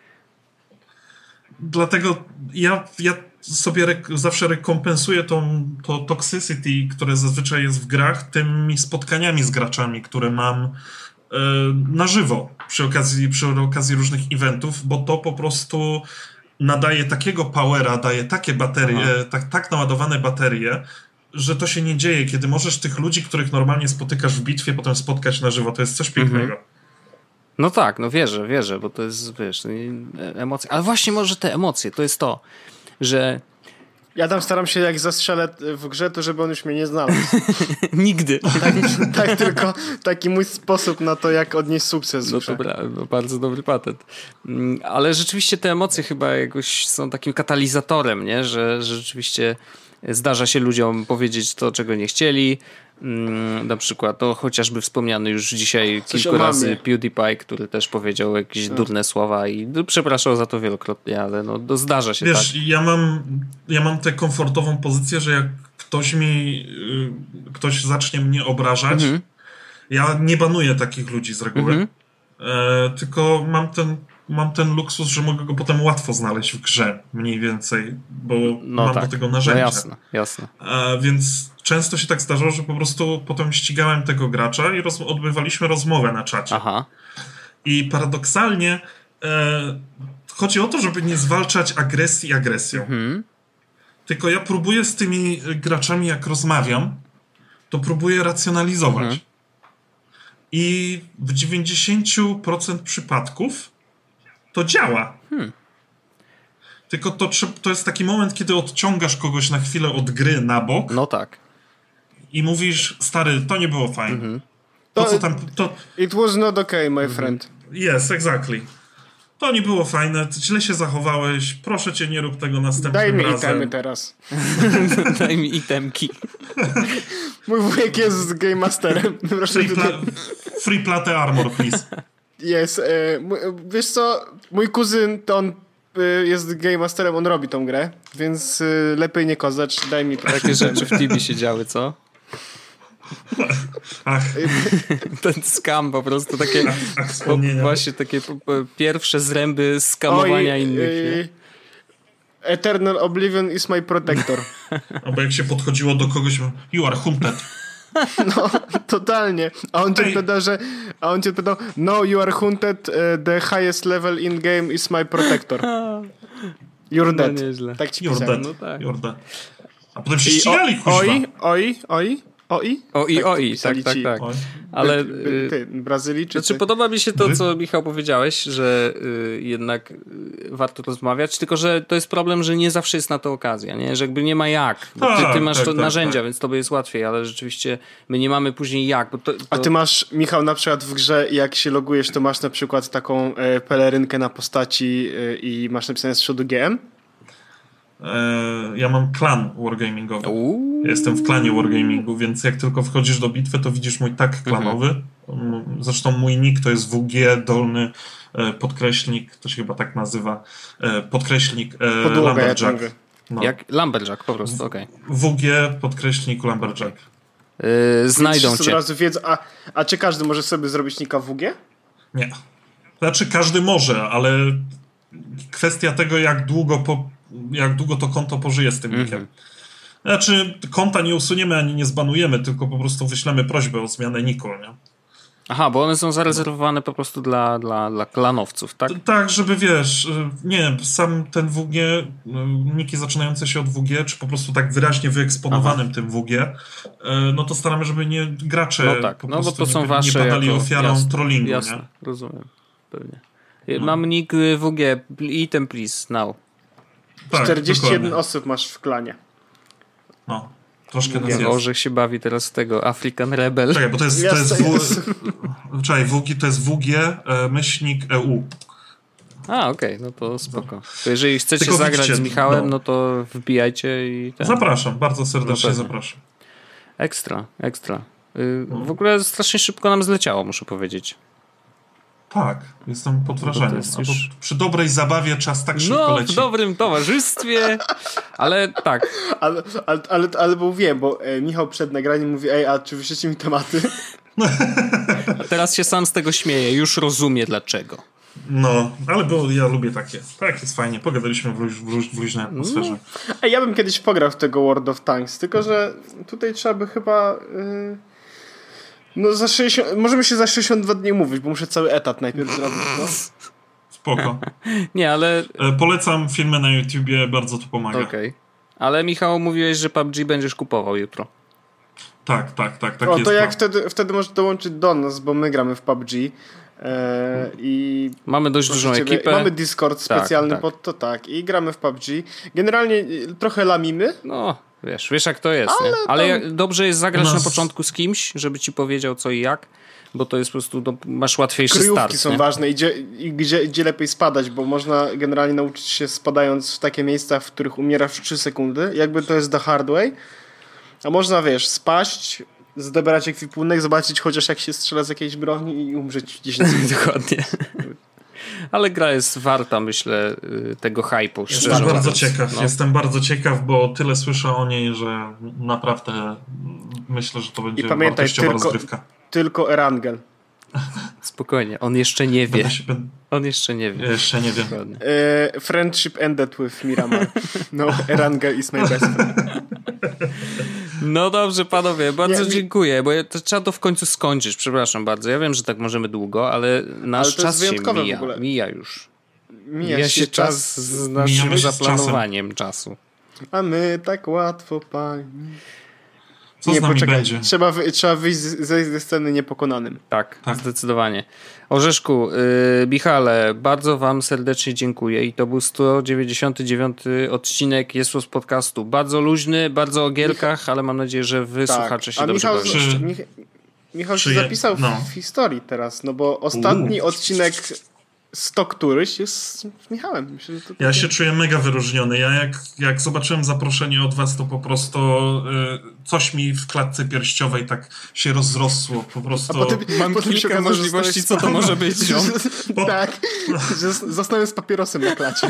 Dlatego ja, ja sobie rek- zawsze rekompensuję tą, to toxicity, które zazwyczaj jest w grach, tymi spotkaniami z graczami, które mam e, na żywo przy okazji, przy okazji różnych eventów, bo to po prostu nadaje takiego powera, daje takie baterie, tak, tak naładowane baterie, że to się nie dzieje, kiedy możesz tych ludzi, których normalnie spotykasz w bitwie, potem spotkać na żywo. To jest coś pięknego. No tak, no wierzę, wierzę, bo to jest, wiesz, emocje. Ale właśnie może te emocje, to jest to, że... Ja tam staram się, jak zastrzelę w grze, to żeby on już mnie nie znalazł. Nigdy. Tak, tak, tylko taki mój sposób na to, jak odnieść sukces. No to bra- no bardzo dobry patent. Ale rzeczywiście te emocje chyba jakoś są takim katalizatorem, nie? Że, że rzeczywiście zdarza się ludziom powiedzieć to, czego nie chcieli. Na przykład to chociażby wspomniany już dzisiaj Coś kilku o mamie. razy PewDiePie, który też powiedział jakieś no. durne słowa i no, przepraszał za to wielokrotnie, ale no, to zdarza się. Wiesz, tak. ja mam ja mam tę komfortową pozycję, że jak ktoś mi y, ktoś zacznie mnie obrażać, mhm. ja nie banuję takich ludzi z reguły, mhm. e, tylko mam ten mam ten luksus, że mogę go potem łatwo znaleźć w grze, mniej więcej, bo no mam tak. do tego narzędzia. No jasne, jasne. E, więc często się tak zdarzało, że po prostu potem ścigałem tego gracza i roz, odbywaliśmy rozmowę na czacie. Aha. I paradoksalnie e, chodzi o to, żeby nie zwalczać agresji agresją. Mhm. Tylko ja próbuję z tymi graczami, jak rozmawiam, to próbuję racjonalizować. Mhm. I w dziewięćdziesiąt procent przypadków to działa. Hmm. Tylko to, to jest taki moment, kiedy odciągasz kogoś na chwilę od gry na bok. No tak. I mówisz, stary, to nie było fajne. Mm-hmm. To, co tam... To... It was not okay, my mm-hmm. friend. Yes, exactly. To nie było fajne, źle się zachowałeś, proszę cię, nie rób tego następnym razem. Daj mi razem. itemy teraz. Daj mi itemki. Mój wujek jest Game Masterem. Free, pla- free plate armor, please. Jest. E, wiesz co, mój kuzyn, to on jest Game Masterem, on robi tą grę, więc y, lepiej nie kozacz, daj mi proszę. Takie rzeczy w Tibi się działy, co? Ach. Ten skam po prostu, takie ach, ach, wspomnienia. Właśnie takie pierwsze zręby skamowania Oj, innych. Y, Eternal Oblivion is my protector. Albo jak się podchodziło do kogoś, you are hunted. No, totalnie. A on cię pyta, że a on cię pytał, no, you are hunted, uh, the highest level in game is my protector. You're dead. No, tak ci You're pisałem. dead. No tak. You're dead. A potem się ścigali, kuźwa. Oj, oj, oj. Oi? Oi, tak, oi, tak, tak, tak. Oj. Ale by, ty, Brazylii, czy znaczy, ty? podoba mi się to, co Michał powiedziałeś, że y, jednak y, warto rozmawiać, tylko że to jest problem, że nie zawsze jest na to okazja, nie? Że jakby nie ma jak. Bo ty, ty masz tak, to tak, narzędzia, tak. więc tobie jest łatwiej, ale rzeczywiście my nie mamy później jak. Bo to, to... A ty masz, Michał, na przykład w grze, jak się logujesz, to masz na przykład taką e, pelerynkę na postaci e, i masz napisane z przodu G M? Ja mam klan wargamingowy. Ja jestem w klanie wargamingu, więc jak tylko wchodzisz do bitwy, to widzisz mój tag klanowy. Mhm. Zresztą mój nick to jest W G, dolny podkreślnik, to się chyba tak nazywa, podkreślnik Podłoga, Lumberjack. Jak, no. jak Lumberjack po prostu, okej. Okay. W G, podkreślnik Lumberjack. Yy, znajdą cię. Od razu wiedzą, a, a czy każdy może sobie zrobić nika W G? Nie. Znaczy każdy może, ale kwestia tego, jak długo po jak długo to konto pożyje z tym nickiem. Mm-hmm. Znaczy, konta nie usuniemy ani nie zbanujemy, tylko po prostu wyślemy prośbę o zmianę niku, nie? Aha, bo one są zarezerwowane po prostu dla, dla, dla klanowców, tak? Tak, żeby wiesz, nie sam ten W G, niki zaczynające się od W G, czy po prostu tak wyraźnie wyeksponowanym Aha. tym W G, no to staramy, żeby nie gracze no tak, po no bo to nie, są wasze nie padali jako, ofiarą jasne, trollingu, jasne, nie? Rozumiem, pewnie. No. Mam nick W G, item please, now. Tak, czterdzieści jeden dokładnie. Osób masz w klanie. No, troszkę nas jest. Orzech się bawi teraz z tego, African Rebel. Czekaj, bo to jest, to jest, w... Czekaj, W G, to jest W G e, myślnik E U. A, okej, okay, no to spoko. To jeżeli chcecie Tylko zagrać widzicie, z Michałem, no. no to wbijajcie i... Ten... Zapraszam, bardzo serdecznie no zapraszam. Ekstra, ekstra. Yy, no. W ogóle strasznie szybko nam zleciało, muszę powiedzieć. Tak, jestem pod wrażeniem. No już... Przy dobrej zabawie czas tak szybko no, leci. No, w dobrym towarzystwie, ale tak. Ale, ale, ale, ale bo wiem, bo e, Michał przed nagraniem mówi, ej, a czy wyślecie mi tematy? A teraz się sam z tego śmieje, już rozumie dlaczego. No, ale bo ja lubię takie. Tak, jest fajnie. Pogadaliśmy w, luź, w, luź, w luźnej atmosferze. No. Ej, ja bym kiedyś pograł w tego World of Tanks, tylko że tutaj trzeba by chyba... Yy... No za sześćdziesiąt, możemy się za sześćdziesiąt dwa dni umówić, bo muszę cały etat najpierw zrobić. No. Spoko. Nie, ale... E, polecam filmy na YouTubie, bardzo to pomaga. Okej. Okay. Ale Michał, mówiłeś, że P U B G będziesz kupował jutro. Tak, tak, tak. tak o, jest to jak wtedy, wtedy możesz dołączyć do nas, bo my gramy w P U B G. E, i mamy dość dużą ciebie, ekipę. Mamy Discord specjalny tak, tak. pod to, tak. I gramy w P U B G. Generalnie trochę lamimy. No, wiesz, wiesz jak to jest, ale nie? Ale tam... dobrze jest zagrać nas... na początku z kimś, żeby ci powiedział co i jak, bo to jest po prostu, no, masz łatwiejszy Kryjówki start. są nie? ważne i, gdzie, i gdzie, gdzie lepiej spadać, bo można generalnie nauczyć się spadając w takie miejsca, w których umierasz w trzy sekundy. Jakby to jest the hard way. A można, wiesz, spaść, zdebrać ekwipunek, zobaczyć chociaż jak się strzela z jakiejś broni i umrzeć dziesięć sekund. Dokładnie. Ale gra jest warta, myślę, tego hype'u. Jestem bardzo ciekaw, no. jestem bardzo ciekaw, bo tyle słyszę o niej, że naprawdę myślę, że to będzie I pamiętaj, wartościowa tylko, rozgrywka. Tylko Erangel. Spokojnie, on jeszcze nie wie. Się... On jeszcze nie wie. Jeszcze nie wiem. E, friendship ended with Miramar. No, Erangel is my best friend. No dobrze, panowie, bardzo Nie, mi... dziękuję, bo to trzeba to w końcu skończyć. Przepraszam bardzo. Ja wiem, że tak możemy długo, ale nasz ale czas się mija. Mija już. Mija, mija się, się czas, czas z naszym zaplanowaniem czasu. A my tak łatwo, pani. Co nie, z nami poczekaj, będzie? Trzeba, wy, trzeba wyjść z, ze sceny niepokonanym. Tak, tak. Zdecydowanie. Orzeszku, yy, Michale, bardzo wam serdecznie dziękuję i to był sto dziewięćdziesiąty dziewiąty odcinek Jesus Podcastu. Bardzo luźny, bardzo o gierkach, Micha... ale mam nadzieję, że wy tak. słuchacze się A dobrze Michał, bawicie. Mich... Michał Czy... się zapisał no. w historii teraz, no bo ostatni Uuu. odcinek sto któryś jest z Michałem. Myślę, że to ja takie... się czuję mega wyróżniony. Ja jak, jak zobaczyłem zaproszenie od was, to po prostu y, coś mi w klatce pierściowej tak się rozrosło. Po prostu... A potem, mam potem kilka możliwości, co to może być. Po... Tak, że zostałem z papierosem na klacie.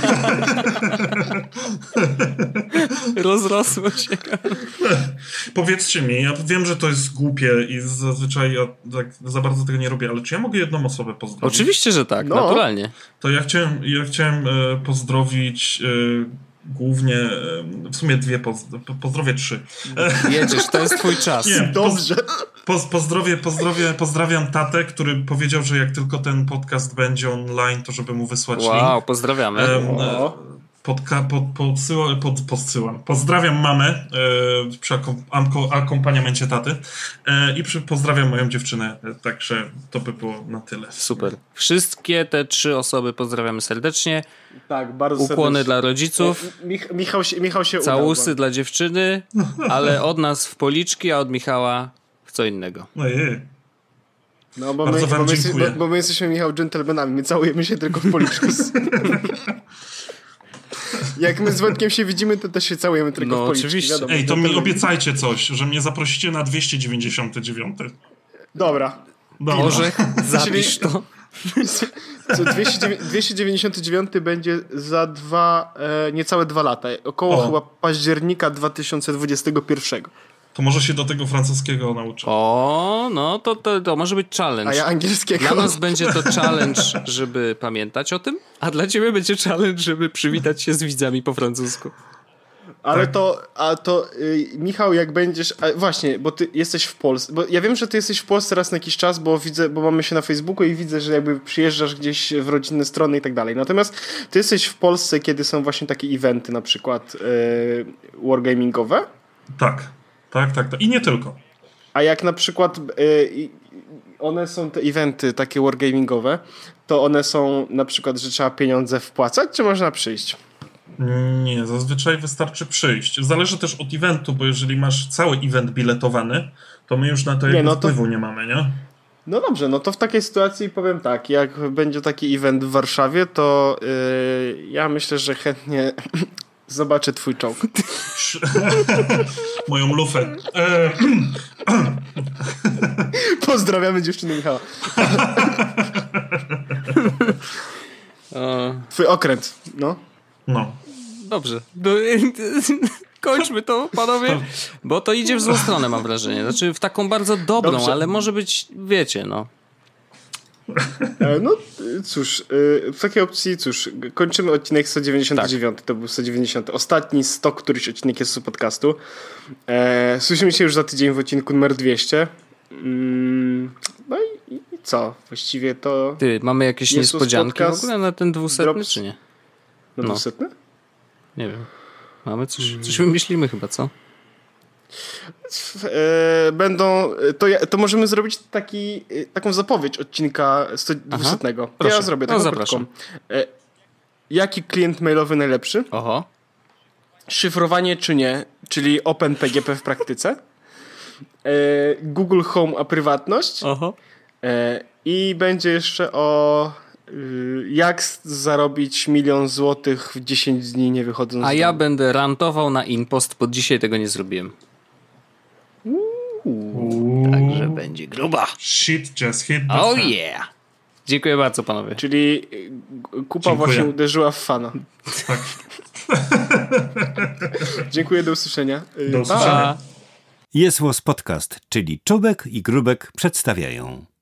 Rozrosło się. Powiedzcie mi, ja wiem, że to jest głupie i zazwyczaj ja tak za bardzo tego nie robię, ale czy ja mogę jedną osobę pozdrowić? Oczywiście, że tak. No. Naturalnie. To ja chciałem, ja chciałem e, pozdrowić e, głównie, e, w sumie dwie, poz, pozdrowię trzy. Jedziesz, to jest twój czas. Nie, dobrze. Poz, pozdrowię, pozdrowię, pozdrawiam tatę, który powiedział, że jak tylko ten podcast będzie online, to żeby mu wysłać wow, link. Wow, pozdrawiamy. E, e, Podka, pod, podsyła, pod, podsyłam. Pozdrawiam mamę e, przy akom, akompaniamencie taty e, i przy, pozdrawiam moją dziewczynę, e, także to by było na tyle. Super. Wszystkie te trzy osoby pozdrawiamy serdecznie. Tak, bardzo Ukłony serdecznie. dla rodziców. Mich, Michał się, Michał się Całusy udał, dla dziewczyny, ale od nas w policzki, a od Michała w co innego. Ojej. No bo my, bo, my jest, bo, bo my jesteśmy, Michał, dżentelmenami. My całujemy się tylko w policzki. Jak my z Wojtkiem się widzimy, to też się całujemy tylko no, w policzki. Oczywiście. Wiadomo, Ej, to mi obiecajcie coś, że mnie zaprosicie na dwieście dziewięćdziesiąty dziewiąty. Dobra. Może zapisz to. Co dwieście dziewięćdziesiąty dziewiąty będzie za dwa, e, niecałe dwa lata. Około o. chyba października dwa tysiące dwudziestego pierwszego. To może się do tego francuskiego nauczę. O, no to, to, to może być challenge. A ja angielskiego. Dla nas będzie to challenge, żeby pamiętać o tym, a dla ciebie będzie challenge, żeby przywitać się z widzami po francusku. Ale tak. to, a to y, Michał, jak będziesz, a właśnie, bo ty jesteś w Polsce, bo ja wiem, że ty jesteś w Polsce raz na jakiś czas, bo widzę, bo mamy się na Facebooku i widzę, że jakby przyjeżdżasz gdzieś w rodzinne strony i tak dalej. Natomiast ty jesteś w Polsce, kiedy są właśnie takie eventy, na przykład y, wargamingowe? Tak, tak, tak, tak. I nie tylko. A jak na przykład y, one są te eventy takie wargamingowe, to one są na przykład, że trzeba pieniądze wpłacać, czy można przyjść? Nie, zazwyczaj wystarczy przyjść. Zależy też od eventu, bo jeżeli masz cały event biletowany, to my już na to, nie, no to wpływu nie mamy, nie? No dobrze, no to w takiej sytuacji powiem tak, jak będzie taki event w Warszawie, to yy, ja myślę, że chętnie zobaczę twój czołg. Moją lufę. Pozdrawiamy dziewczyny Michała. Twój okręt, no. No. Dobrze. Do, kończmy to, panowie, bo to idzie w złą stronę, mam wrażenie. Znaczy w taką bardzo dobrą, dobrze. Ale może być, wiecie, no. No cóż, w takiej opcji, cóż, kończymy odcinek sto dziewięćdziesiąty dziewiąty, tak. To był sto dziewięćdziesiąty. Ostatni sto któryś odcinek jest z podcastu. E, słyszymy się już za tydzień w odcinku numer dwieście. Mm, no i, i co? Właściwie to... Ty, mamy jakieś niespodzianki w ogóle na ten dwusetny, drops... czy nie? Na dwusetny? Nie wiem. Mamy coś, coś wymyślimy chyba, co? E, będą, to, ja, to możemy zrobić taki, taką zapowiedź odcinka dwieście. To ja zrobię taką no, krótką. E, jaki klient mailowy najlepszy? Oho. Szyfrowanie czy nie, czyli OpenPGP w praktyce. E, Google Home a prywatność. Oho. E, I będzie jeszcze o y, jak zarobić milion złotych w dziesięć dni nie wychodząc A z ja domu. będę rantował na Impost, bo dzisiaj tego nie zrobiłem. Uuu. Także będzie gruba. Shit just hit the Oh fan. yeah! Dziękuję bardzo, panowie. Czyli y, kupa Dziękuję. właśnie uderzyła w fana. Tak. Dziękuję, do usłyszenia. Y, Do pa. usłyszenia. Jest Podcast, czyli Czubek i Grubek przedstawiają.